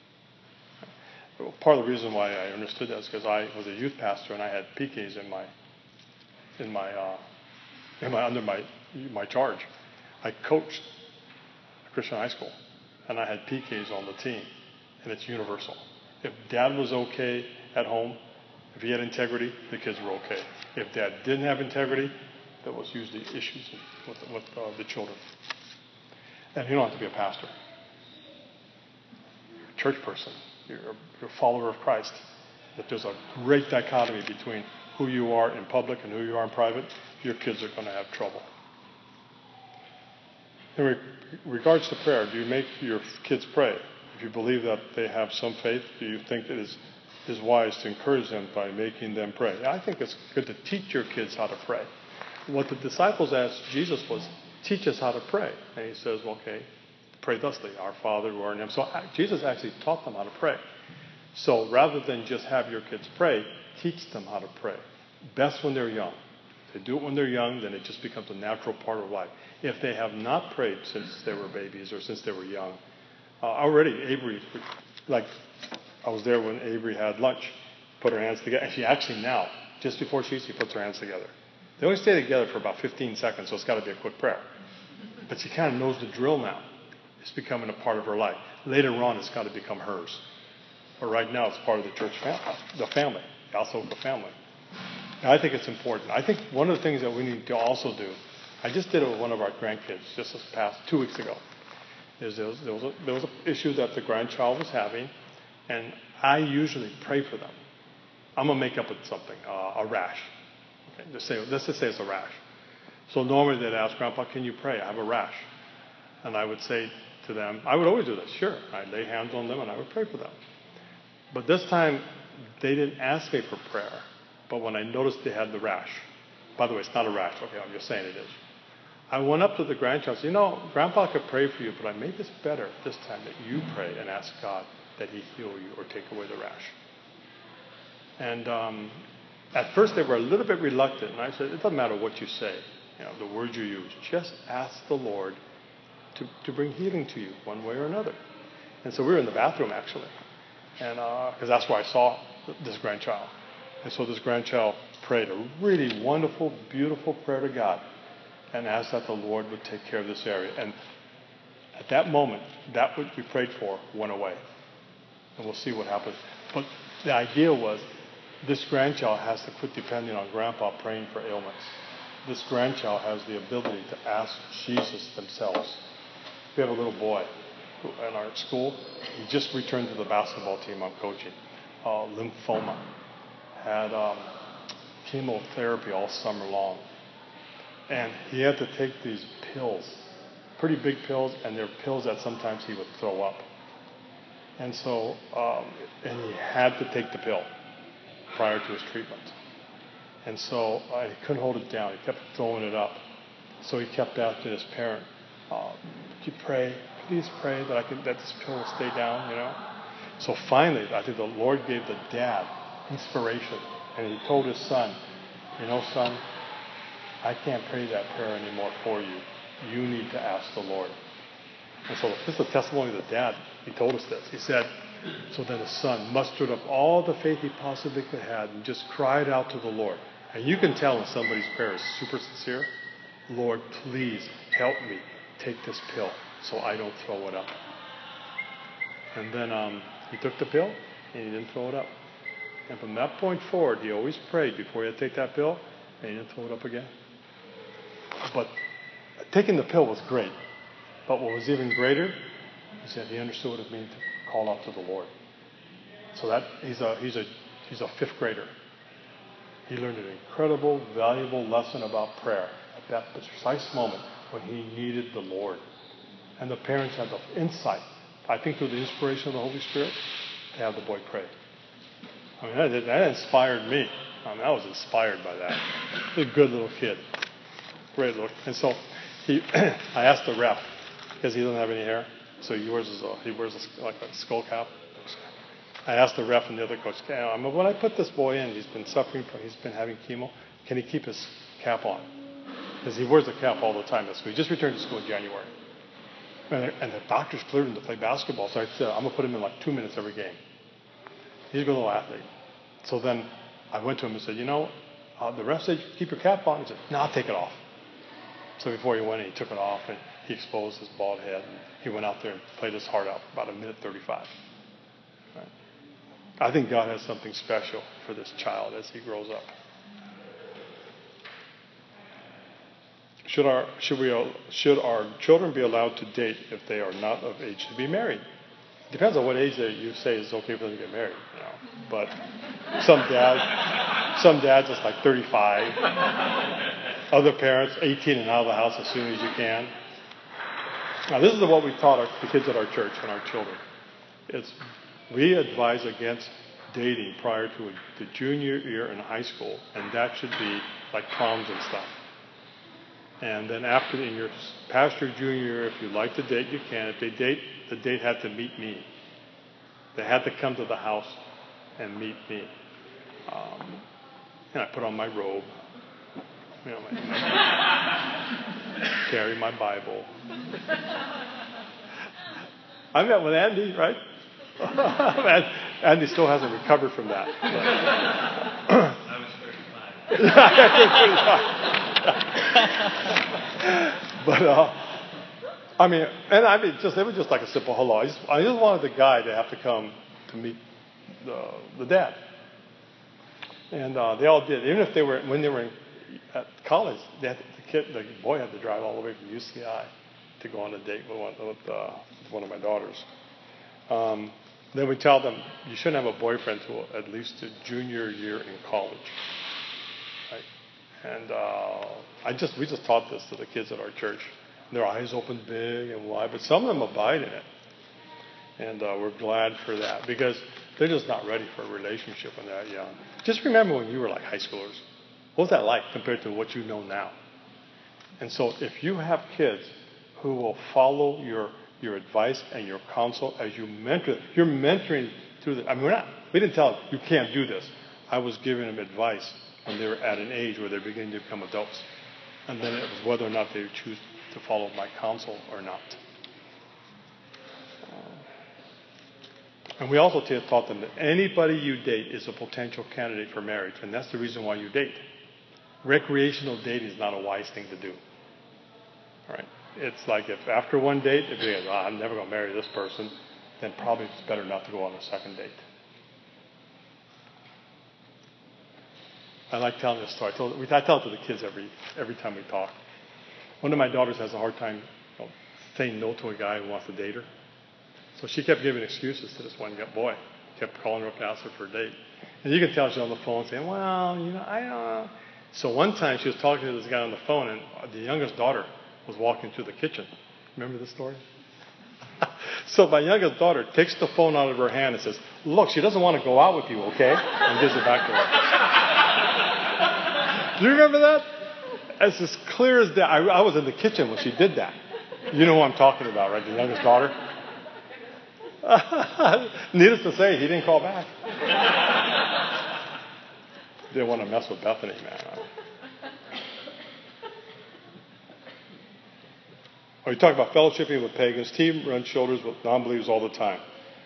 Part of the reason why I understood that is because I was a youth pastor and I had PKs under my charge. I coached a Christian high school, and I had PKs on the team, and it's universal. If Dad was okay at home, if he had integrity, the kids were okay. If Dad didn't have integrity, there was usually issues with the children. And you don't have to be a pastor. You're a church person. You're a follower of Christ. If there's a great dichotomy between who you are in public and who you are in private, your kids are going to have trouble. In regards to prayer, do you make your kids pray? If you believe that they have some faith, do you think it is wise to encourage them by making them pray? I think it's good to teach your kids how to pray. What the disciples asked Jesus was, teach us how to pray. And he says, well, okay, pray thusly, our Father who art in heaven. So Jesus actually taught them how to pray. So rather than just have your kids pray, teach them how to pray. Best when they're young. If they do it when they're young, then it just becomes a natural part of life. If they have not prayed since they were babies or since they were young, already Avery, like I was there when Avery had lunch, put her hands together. And she actually now, just before she eats, she puts her hands together. They only stay together for about 15 seconds, so it's got to be a quick prayer. But she kind of knows the drill now. It's becoming a part of her life. Later on, it's got to become hers. But right now, it's part of the church family, the family, also the family. And I think it's important. I think one of the things that we need to also do, I just did it with one of our grandkids just this past 2 weeks ago, is there was an issue that the grandchild was having, and I usually pray for them. I'm going to make up with something, a rash. Okay, let's just say it's a rash. So normally they'd ask, Grandpa, can you pray? I have a rash. And I would say, to them. I would always do that, sure. I'd lay hands on them and I would pray for them. But this time, they didn't ask me for prayer. But when I noticed they had the rash, by the way, it's not a rash, okay, I'm just saying it is. I went up to the grandchild and said, Grandpa could pray for you, but I made this better this time that you pray and ask God that he heal you or take away the rash. And at first they were a little bit reluctant. And I said, it doesn't matter what you say, the words you use. Just ask the Lord to bring healing to you one way or another. And so we were in the bathroom, actually. And because that's where I saw this grandchild. And so this grandchild prayed a really wonderful, beautiful prayer to God and asked that the Lord would take care of this area. And at that moment, that which we prayed for went away. And we'll see what happens. But the idea was this grandchild has to quit depending on Grandpa praying for ailments. This grandchild has the ability to ask Jesus themselves. We have a little boy who, in our school. He just returned to the basketball team I'm coaching. Lymphoma. Had chemotherapy all summer long. And he had to take these pills, pretty big pills, and they're pills that sometimes he would throw up. And so, and he had to take the pill prior to his treatment. And so he couldn't hold it down. He kept throwing it up. So he kept asking his parent, could you pray, please pray that this pill will stay down, So finally, I think the Lord gave the dad inspiration. And he told his son, son, I can't pray that prayer anymore for you. You need to ask the Lord. And so this is a testimony of the dad. He told us this. He said, so then his son mustered up all the faith he possibly could have and just cried out to the Lord. And you can tell when somebody's prayer is super sincere. Lord, please help me take this pill so I don't throw it up. And then he took the pill and he didn't throw it up. And from that point forward, he always prayed before he had to take that pill, and he didn't throw it up again. But taking the pill was great. But what was even greater, he said he understood what it meant to call out to the Lord. So that he's a fifth grader. He learned an incredible, valuable lesson about prayer at that precise moment when he needed the Lord. And the parents had the insight, I think through the inspiration of the Holy Spirit, to have the boy pray. I mean, that inspired me. I was inspired by that. He's a good little kid. Great little. And so I asked the ref, because he doesn't have any hair, so he wears like a skull cap. I asked the ref and the other coach, when I put this boy in, he's been having chemo, can he keep his cap on? Because he wears the cap all the time. So he just returned to school in January. And the doctors cleared him to play basketball, so I said, I'm going to put him in like 2 minutes every game. He's a good little athlete. So then I went to him and said, the ref said, keep your cap on. He said, no, I'll take it off. So before he went in, he took it off and he exposed his bald head. And he went out there and played his heart out for about 1:35. Right? I think God has something special for this child as he grows up. Should our children be allowed to date if they are not of age to be married? Depends on what age you say is okay for them to get married. But some dads it's like 35. Other parents, 18 and out of the house as soon as you can. Now this is what we taught the kids at our church and our children. We advise against dating prior to the junior year in high school, and that should be like proms and stuff. And then after in your past your junior year, if you like to date, you can. If they date, the date had to meet me. They had to come to the house and meet me. And I put on my robe, carry my Bible. I met with Andy, right? Andy still hasn't recovered from that. I was 35. But it was just like a simple hello. I just wanted the guy to have to come to meet the dad, and they all did. Even if when they were at college, the boy had to drive all the way from UCI to go on a date with one of my daughters. Then we tell them you shouldn't have a boyfriend until at least the junior year in college. Right? And we just taught this to the kids at our church. Their eyes open big and wide, but some of them abide in it. And we're glad for that because they're just not ready for a relationship when they're that young. Just remember when you were like high schoolers. What was that like compared to what you know now? And so if you have kids who will follow your advice and your counsel as you mentor, you're mentoring through the, I mean, we didn't tell them, you can't do this. I was giving them advice when they were at an age where they're beginning to become adults. And then it was whether or not they would choose to follow my counsel or not. And we also taught them that anybody you date is a potential candidate for marriage, and that's the reason why you date. Recreational dating is not a wise thing to do. All right? It's like if after one date, if you go, I'm never going to marry this person, then probably it's better not to go on a second date. I like telling this story. I tell it to the kids every time we talk. One of my daughters has a hard time saying no to a guy who wants to date her. So she kept giving excuses to this one boy. Kept calling her up to ask her for a date. And you can tell she's on the phone saying, well, I don't know. So one time she was talking to this guy on the phone, and the youngest daughter was walking through the kitchen. Remember this story? So my youngest daughter takes the phone out of her hand and says, look, she doesn't want to go out with you, okay? And gives it back to her. Do you remember that? It's as clear as that. I was in the kitchen when she did that. You know who I'm talking about, right? The youngest daughter. Needless to say, he didn't call back. Didn't want to mess with Bethany, man. You talk about fellowshipping with pagans. Team runs shoulders with non-believers all the time.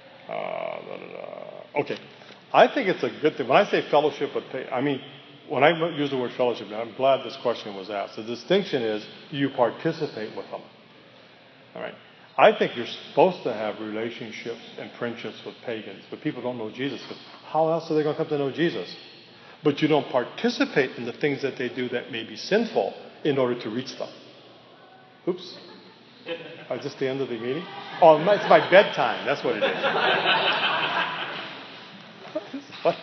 Okay. I think it's a good thing. When I say fellowship with pagans, I mean, when I use the word fellowship, I'm glad this question was asked. The distinction is you participate with them. All right. I think you're supposed to have relationships and friendships with pagans, but people don't know Jesus. Because how else are they going to come to know Jesus? But you don't participate in the things that they do that may be sinful in order to reach them. Oops. Is this the end of the meeting? Oh, it's my bedtime. That's what it is.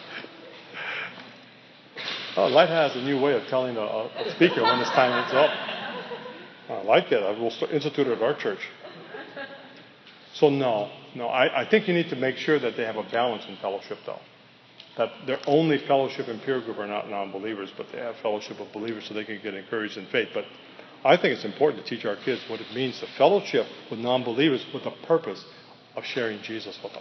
Oh, Light has a new way of telling a speaker when it's time is up. I like it. I will institute it at our church. So no, I think you need to make sure that they have a balance in fellowship, though. That their only fellowship and peer group are not non-believers, but they have fellowship of believers so they can get encouraged in faith. But I think it's important to teach our kids what it means to fellowship with non-believers with the purpose of sharing Jesus with them.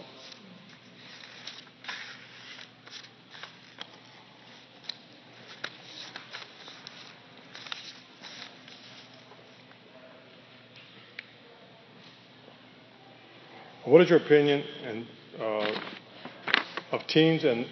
What is your opinion of teens and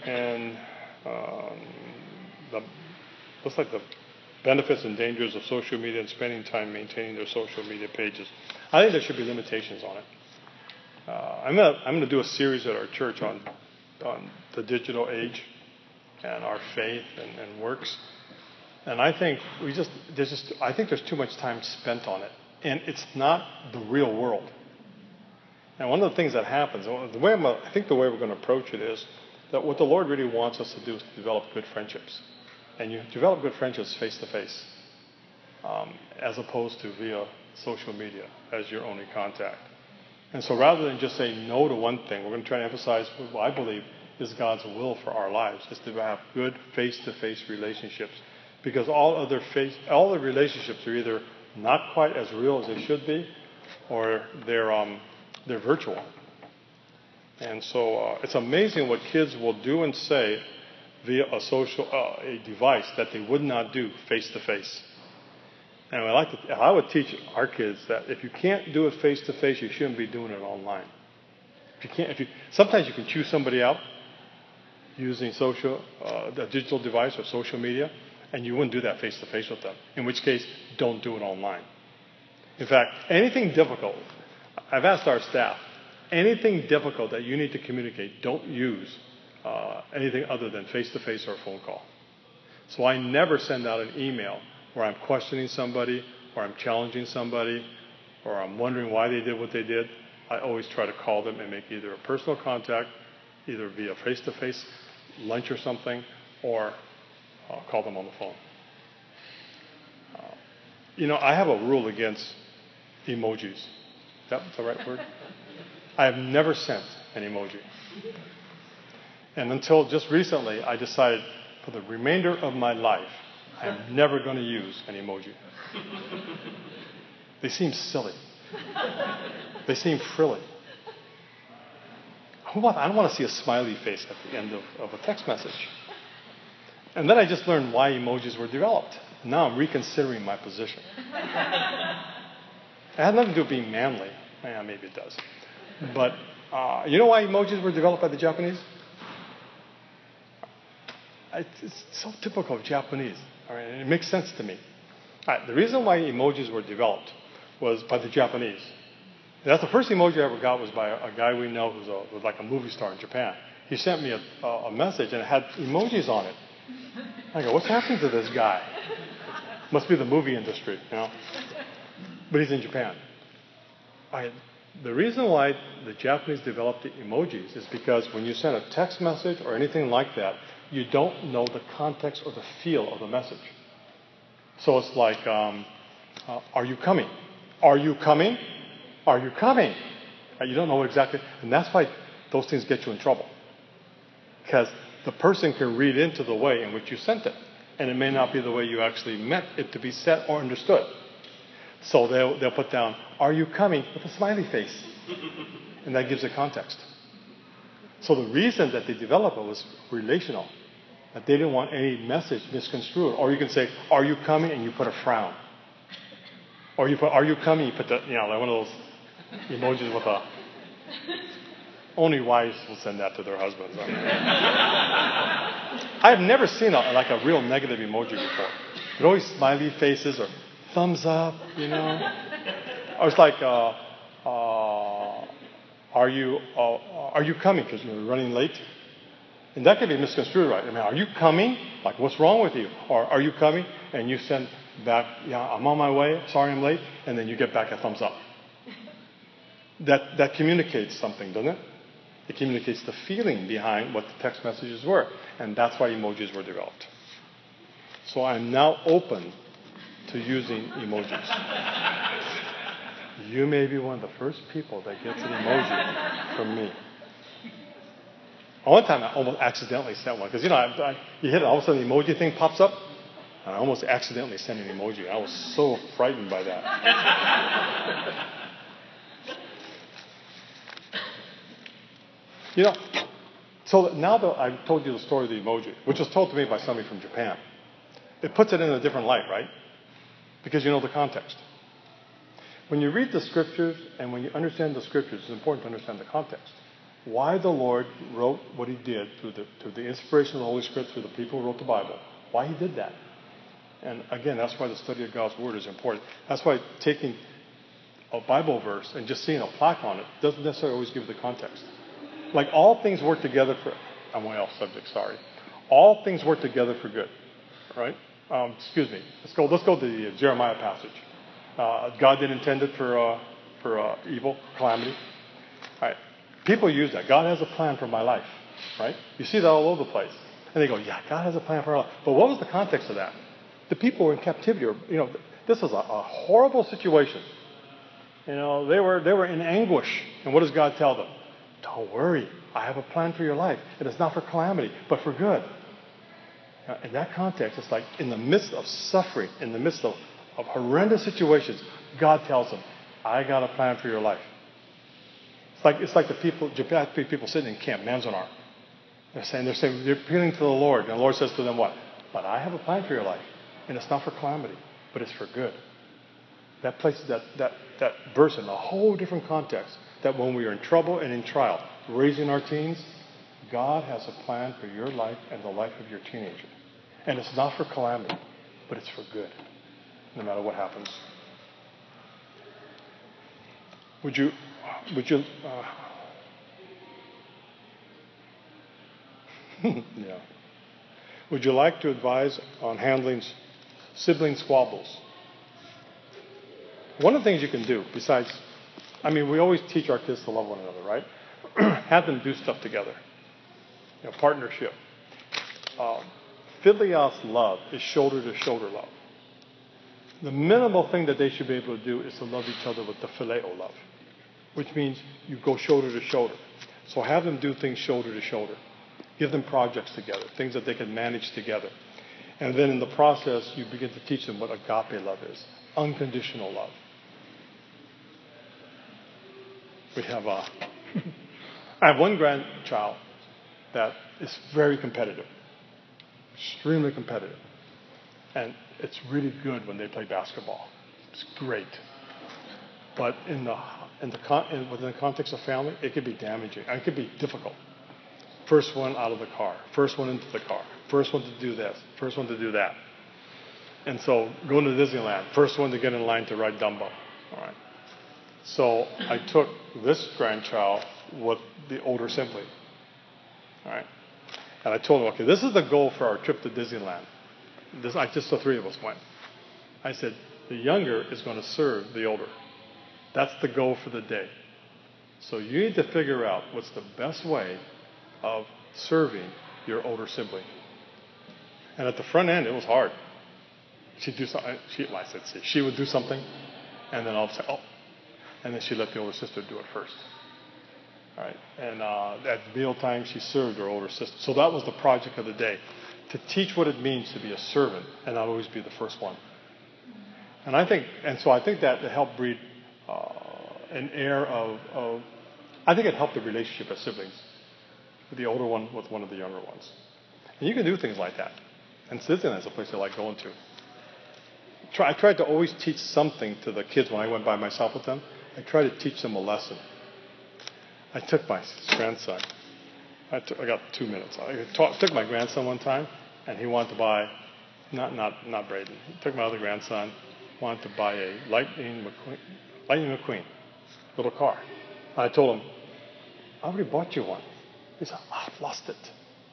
the benefits and dangers of social media and spending time maintaining their social media pages? I think there should be limitations on it. I'm going to do a series at our church on the digital age and our faith and works, and I think there's too much time spent on it, and it's not the real world. And one of the things that happens, I think the way we're going to approach it is that what the Lord really wants us to do is to develop good friendships. And you develop good friendships face to face, as opposed to via social media as your only contact. And so rather than just say no to one thing, we're going to try to emphasize what I believe is God's will for our lives, is to have good face-to-face relationships. Because all the relationships are either not quite as real as they should be, or they're virtual. And so it's amazing what kids will do and say via a device that they would not do face to face. And I would teach our kids that if you can't do it face to face, you shouldn't be doing it online. Sometimes you can choose somebody out using a digital device or social media, and you wouldn't do that face to face with them. In which case, don't do it online. In fact, anything difficult, I've asked our staff, anything difficult that you need to communicate, don't use anything other than face-to-face or a phone call. So I never send out an email where I'm questioning somebody, or I'm challenging somebody, or I'm wondering why they did what they did. I always try to call them and make either a personal contact, either via face-to-face, lunch or something, or call them on the phone. I have a rule against emojis. Is that the right word? I have never sent an emoji. And until just recently, I decided for the remainder of my life, I am never going to use an emoji. They seem silly. They seem frilly. I don't want to see a smiley face at the end of a text message. And then I just learned why emojis were developed. Now I'm reconsidering my position. It had nothing to do with being manly. Maybe it does. But you know why emojis were developed by the Japanese? It's so typical of Japanese. All right, and it makes sense to me. All right, the reason why emojis were developed was by the Japanese. That's the first emoji I ever got was by a guy we know who was like a movie star in Japan. He sent me a message and it had emojis on it. I go, what's happening to this guy? Must be the movie industry, you know. But he's in Japan. The reason why the Japanese developed the emojis is because when you send a text message or anything like that, you don't know the context or the feel of the message. So it's like, are you coming? Are you coming? Are you coming? You don't know exactly. And that's why those things get you in trouble. Because the person can read into the way in which you sent it. And it may not be the way you actually meant it to be said or understood. So they'll put down, are you coming? With a smiley face. And that gives the context. So the reason that they developed it was relational. That they didn't want any message misconstrued. Or you can say, are you coming? And you put a frown. Or you put, are you coming? You put the, like one of those emojis with a... Only wives will send that to their husbands. I've never seen a real negative emoji before. They're always smiley faces or thumbs up, you know. I was like, are you coming? Because you're running late. And that can be misconstrued, right? I mean, are you coming? Like, what's wrong with you? Or are you coming? And you send back, I'm on my way. Sorry, I'm late. And then you get back a thumbs up. That communicates something, doesn't it? It communicates the feeling behind what the text messages were. And that's why emojis were developed. So I'm now open to using emojis. You may be one of the first people that gets an emoji from me. One time I almost accidentally sent one. Because, you hit it, all of a sudden the emoji thing pops up. And I almost accidentally sent an emoji. I was so frightened by that. So now that I've told you the story of the emoji, which was told to me by somebody from Japan, it puts it in a different light, right? Because you know the context. When you read the scriptures and when you understand the scriptures, it's important to understand the context. Why the Lord wrote what he did through the inspiration of the Holy Spirit, through the people who wrote the Bible. Why he did that. And again, that's why the study of God's Word is important. That's why taking a Bible verse and just seeing a plaque on it doesn't necessarily always give the context. Like all things work together for... I'm way off subject, sorry. All things work together for good. Right? Excuse me. Let's go to the Jeremiah passage. God didn't intend it for evil, calamity. All right. People use that. God has a plan for my life. Right? You see that all over the place. And they go, yeah, God has a plan for our life. But what was the context of that? The people were in captivity. This was a horrible situation. They were in anguish. And what does God tell them? Don't worry. I have a plan for your life. And it's not for calamity, but for good. Now, in that context, it's like in the midst of suffering, in the midst of horrendous situations, God tells them, I got a plan for your life. It's like the Japanese people sitting in Camp Manzanar. They're appealing to the Lord. And the Lord says to them what? But I have a plan for your life. And it's not for calamity, but it's for good. That places that verse in a whole different context. That when we are in trouble and in trial, raising our teens, God has a plan for your life and the life of your teenager. And it's not for calamity, but it's for good, no matter what happens. Would you yeah. Would you like to advise on handling sibling squabbles? One of the things you can do, besides, we always teach our kids to love one another, right? Have them do stuff together. Partnership. Filios love is shoulder-to-shoulder love. The minimal thing that they should be able to do is to love each other with the phileo love, which means you go shoulder to shoulder. So have them do things shoulder to shoulder. Give them projects together, things that they can manage together. And then in the process, you begin to teach them what agape love is, unconditional love. I have one grandchild that is very competitive, extremely competitive. And it's really good when they play basketball. It's great. But within the context of family, it could be damaging. It could be difficult. First one out of the car. First one into the car. First one to do this. First one to do that. And so going to Disneyland. First one to get in line to ride Dumbo. All right. So I took this grandchild with the older sibling. All right. And I told him, okay, this is the goal for our trip to Disneyland. Just the three of us went. I said, the younger is going to serve the older. That's the goal for the day. So you need to figure out what's the best way of serving your older sibling. And at the front end, it was hard. She'd do something. She would do something, and then I'll say, oh. And then she'd let the older sister do it first. All right. And at mealtime, she served her older sister. So that was the project of the day, to teach what it means to be a servant and not always be the first one. So I think that it helped breed an air of I think it helped the relationship as siblings, with the older one with one of the younger ones. And you can do things like that. And Disneyland is a place I like going to. I tried to always teach something to the kids when I went by myself with them. I tried to teach them a lesson. I took my grandson. I got 2 minutes. I took my grandson one time, and he wanted to buy, not Braden. He took my other grandson, wanted to buy a Lightning McQueen little car. I told him, I already bought you one. He said, oh, I've lost it.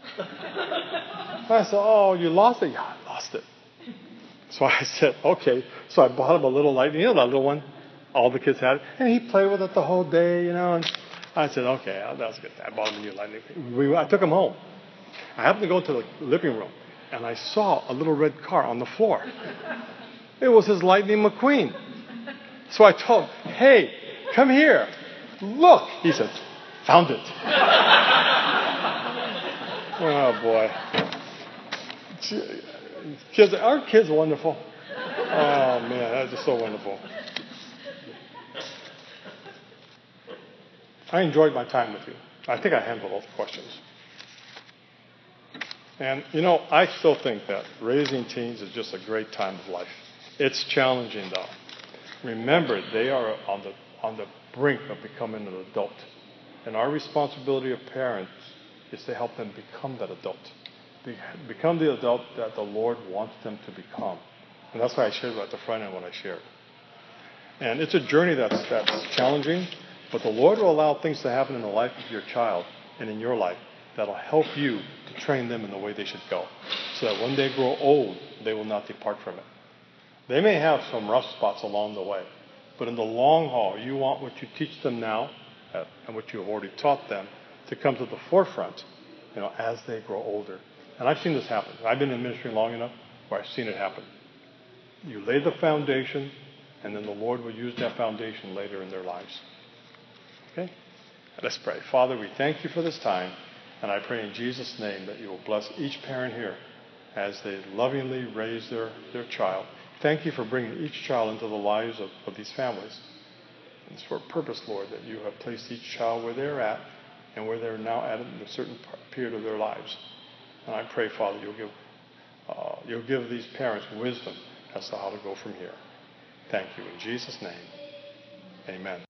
I said, oh, you lost it? Yeah, I lost it. So I said, okay. So I bought him a little Lightning, that little one. All the kids had it. And he played with it the whole day, And I said, okay, that was good. I bought him a new Lightning. I took him home. I happened to go to the living room, and I saw a little red car on the floor. It was his Lightning McQueen. So I told him, hey, come here. Look. He said, found it. Oh, boy. Aren't kids wonderful? Oh, man, that's just so wonderful. I enjoyed my time with you. I think I handled all the questions. And, I still think that raising teens is just a great time of life. It's challenging, though. Remember, they are on the brink of becoming an adult. And our responsibility of parents is to help them become that adult. Become the adult that the Lord wants them to become. And that's why I shared at the front end what I shared. And it's a journey that's challenging, but the Lord will allow things to happen in the life of your child and in your life that'll help you to train them in the way they should go, so that when they grow old, they will not depart from it. They may have some rough spots along the way, but in the long haul, you want what you teach them now and what you have already taught them to come to the forefront, as they grow older. And I've seen this happen. I've been in ministry long enough where I've seen it happen. You lay the foundation, and then the Lord will use that foundation later in their lives. Okay? Let's pray. Father, we thank you for this time, and I pray in Jesus' name that you will bless each parent here as they lovingly raise their child. Thank you for bringing each child into the lives of these families. It's for a purpose, Lord, that you have placed each child where they're at and where they're now at in a certain period of their lives. And I pray, Father, you'll give these parents wisdom as to how to go from here. Thank you. In Jesus' name, amen.